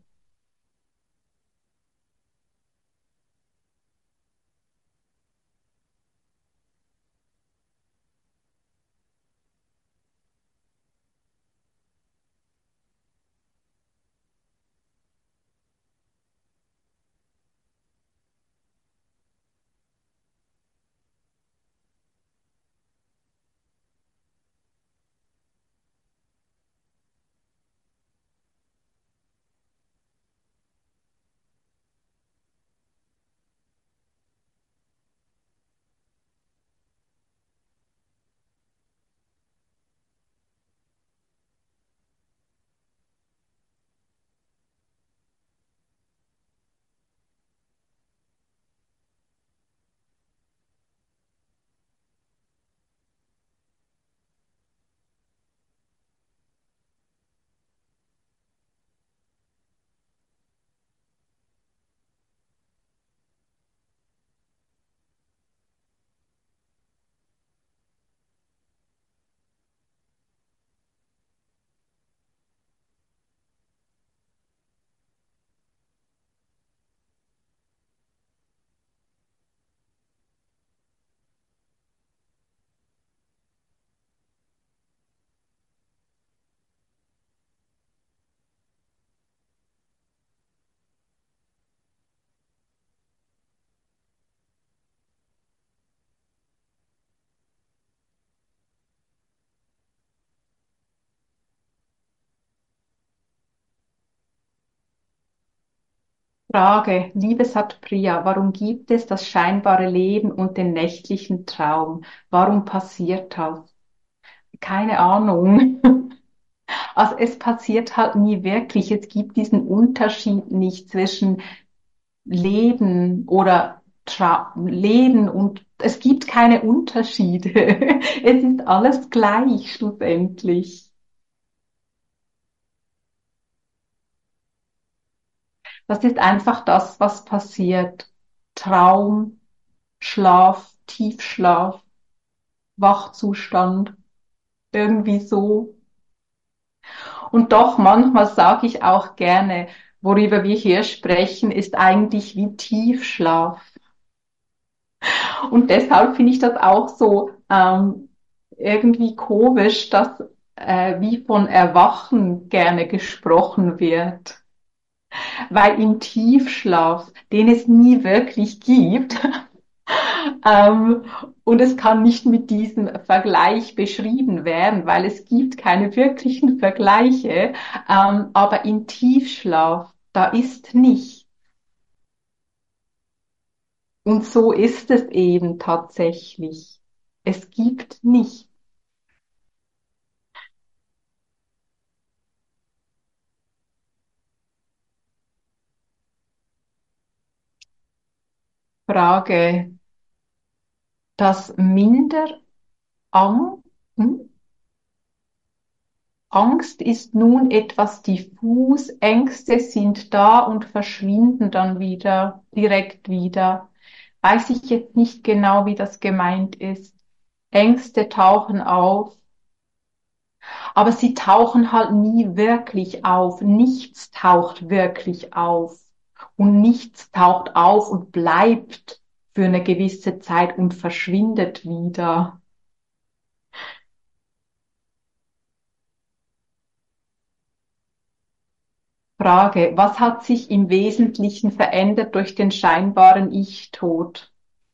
Frage: Liebe Satpriya, warum gibt es das scheinbare Leben und den nächtlichen Traum? Warum passiert das? keine Ahnung. Also es passiert halt nie wirklich. Es gibt diesen Unterschied nicht zwischen Leben oder Tra Leben und es gibt keine Unterschiede. Es ist alles gleich schlussendlich. Das ist einfach das, was passiert. Traum, Schlaf, Tiefschlaf, Wachzustand, irgendwie so. Und doch manchmal sage ich auch gerne, worüber wir hier sprechen, ist eigentlich wie Tiefschlaf. Und deshalb finde ich das auch so ähm, irgendwie komisch, dass äh, wie von Erwachen gerne gesprochen wird. Weil im Tiefschlaf, den es nie wirklich gibt, ähm, und es kann nicht mit diesem Vergleich beschrieben werden, weil es gibt keine wirklichen Vergleiche, ähm, aber im Tiefschlaf, da ist nichts. Und so ist es eben tatsächlich. Es gibt nichts. Frage, das minder Ang hm? Angst ist nun etwas diffus, Ängste sind da und verschwinden dann wieder, direkt wieder. Weiß ich jetzt nicht genau, wie das gemeint ist. Ängste tauchen auf, aber sie tauchen halt nie wirklich auf. Nichts taucht wirklich auf. Und nichts taucht auf und bleibt für eine gewisse Zeit und verschwindet wieder. Frage, was hat sich im Wesentlichen verändert durch den scheinbaren Ich-Tod?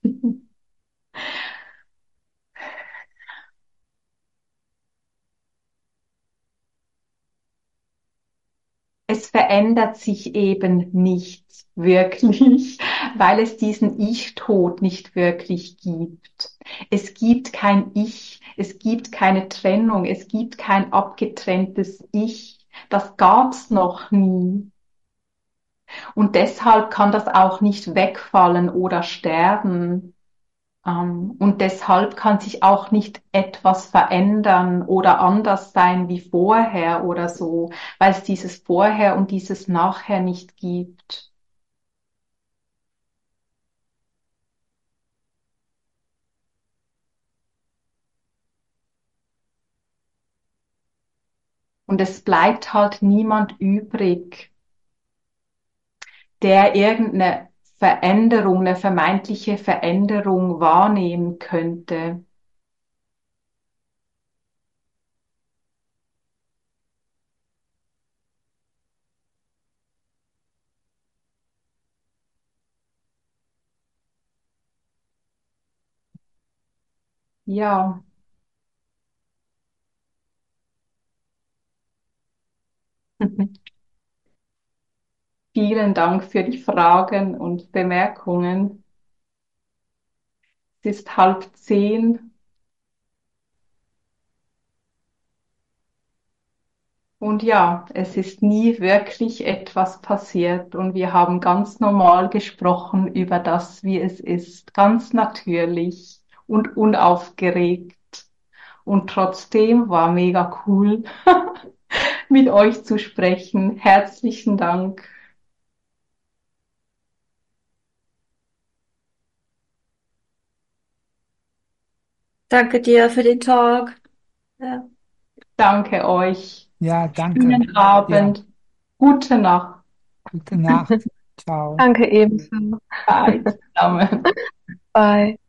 Es verändert sich eben nichts wirklich, weil es diesen Ich-Tod nicht wirklich gibt. Es gibt kein Ich, es gibt keine Trennung, es gibt kein abgetrenntes Ich. Das gab's noch nie. Und deshalb kann das auch nicht wegfallen oder sterben. Ähm, und deshalb kann sich auch nicht etwas verändern oder anders sein wie vorher oder so, weil es dieses Vorher und dieses Nachher nicht gibt. Und es bleibt halt niemand übrig, der irgendeine Veränderung, eine vermeintliche Veränderung wahrnehmen könnte. Ja, vielen Dank für die Fragen und Bemerkungen. Es ist halb zehn. Und ja, es ist nie wirklich etwas passiert und wir haben ganz normal gesprochen über das, wie es ist, ganz natürlich und unaufgeregt. Und trotzdem war mega cool, mit euch zu sprechen. Herzlichen Dank. Danke dir für den Talk. Ja. Danke euch. Ja, danke. Schönen Ja, Abend. Gute Nacht. gute Nacht. Ciao. Danke ebenso. Bye zusammen. Bye.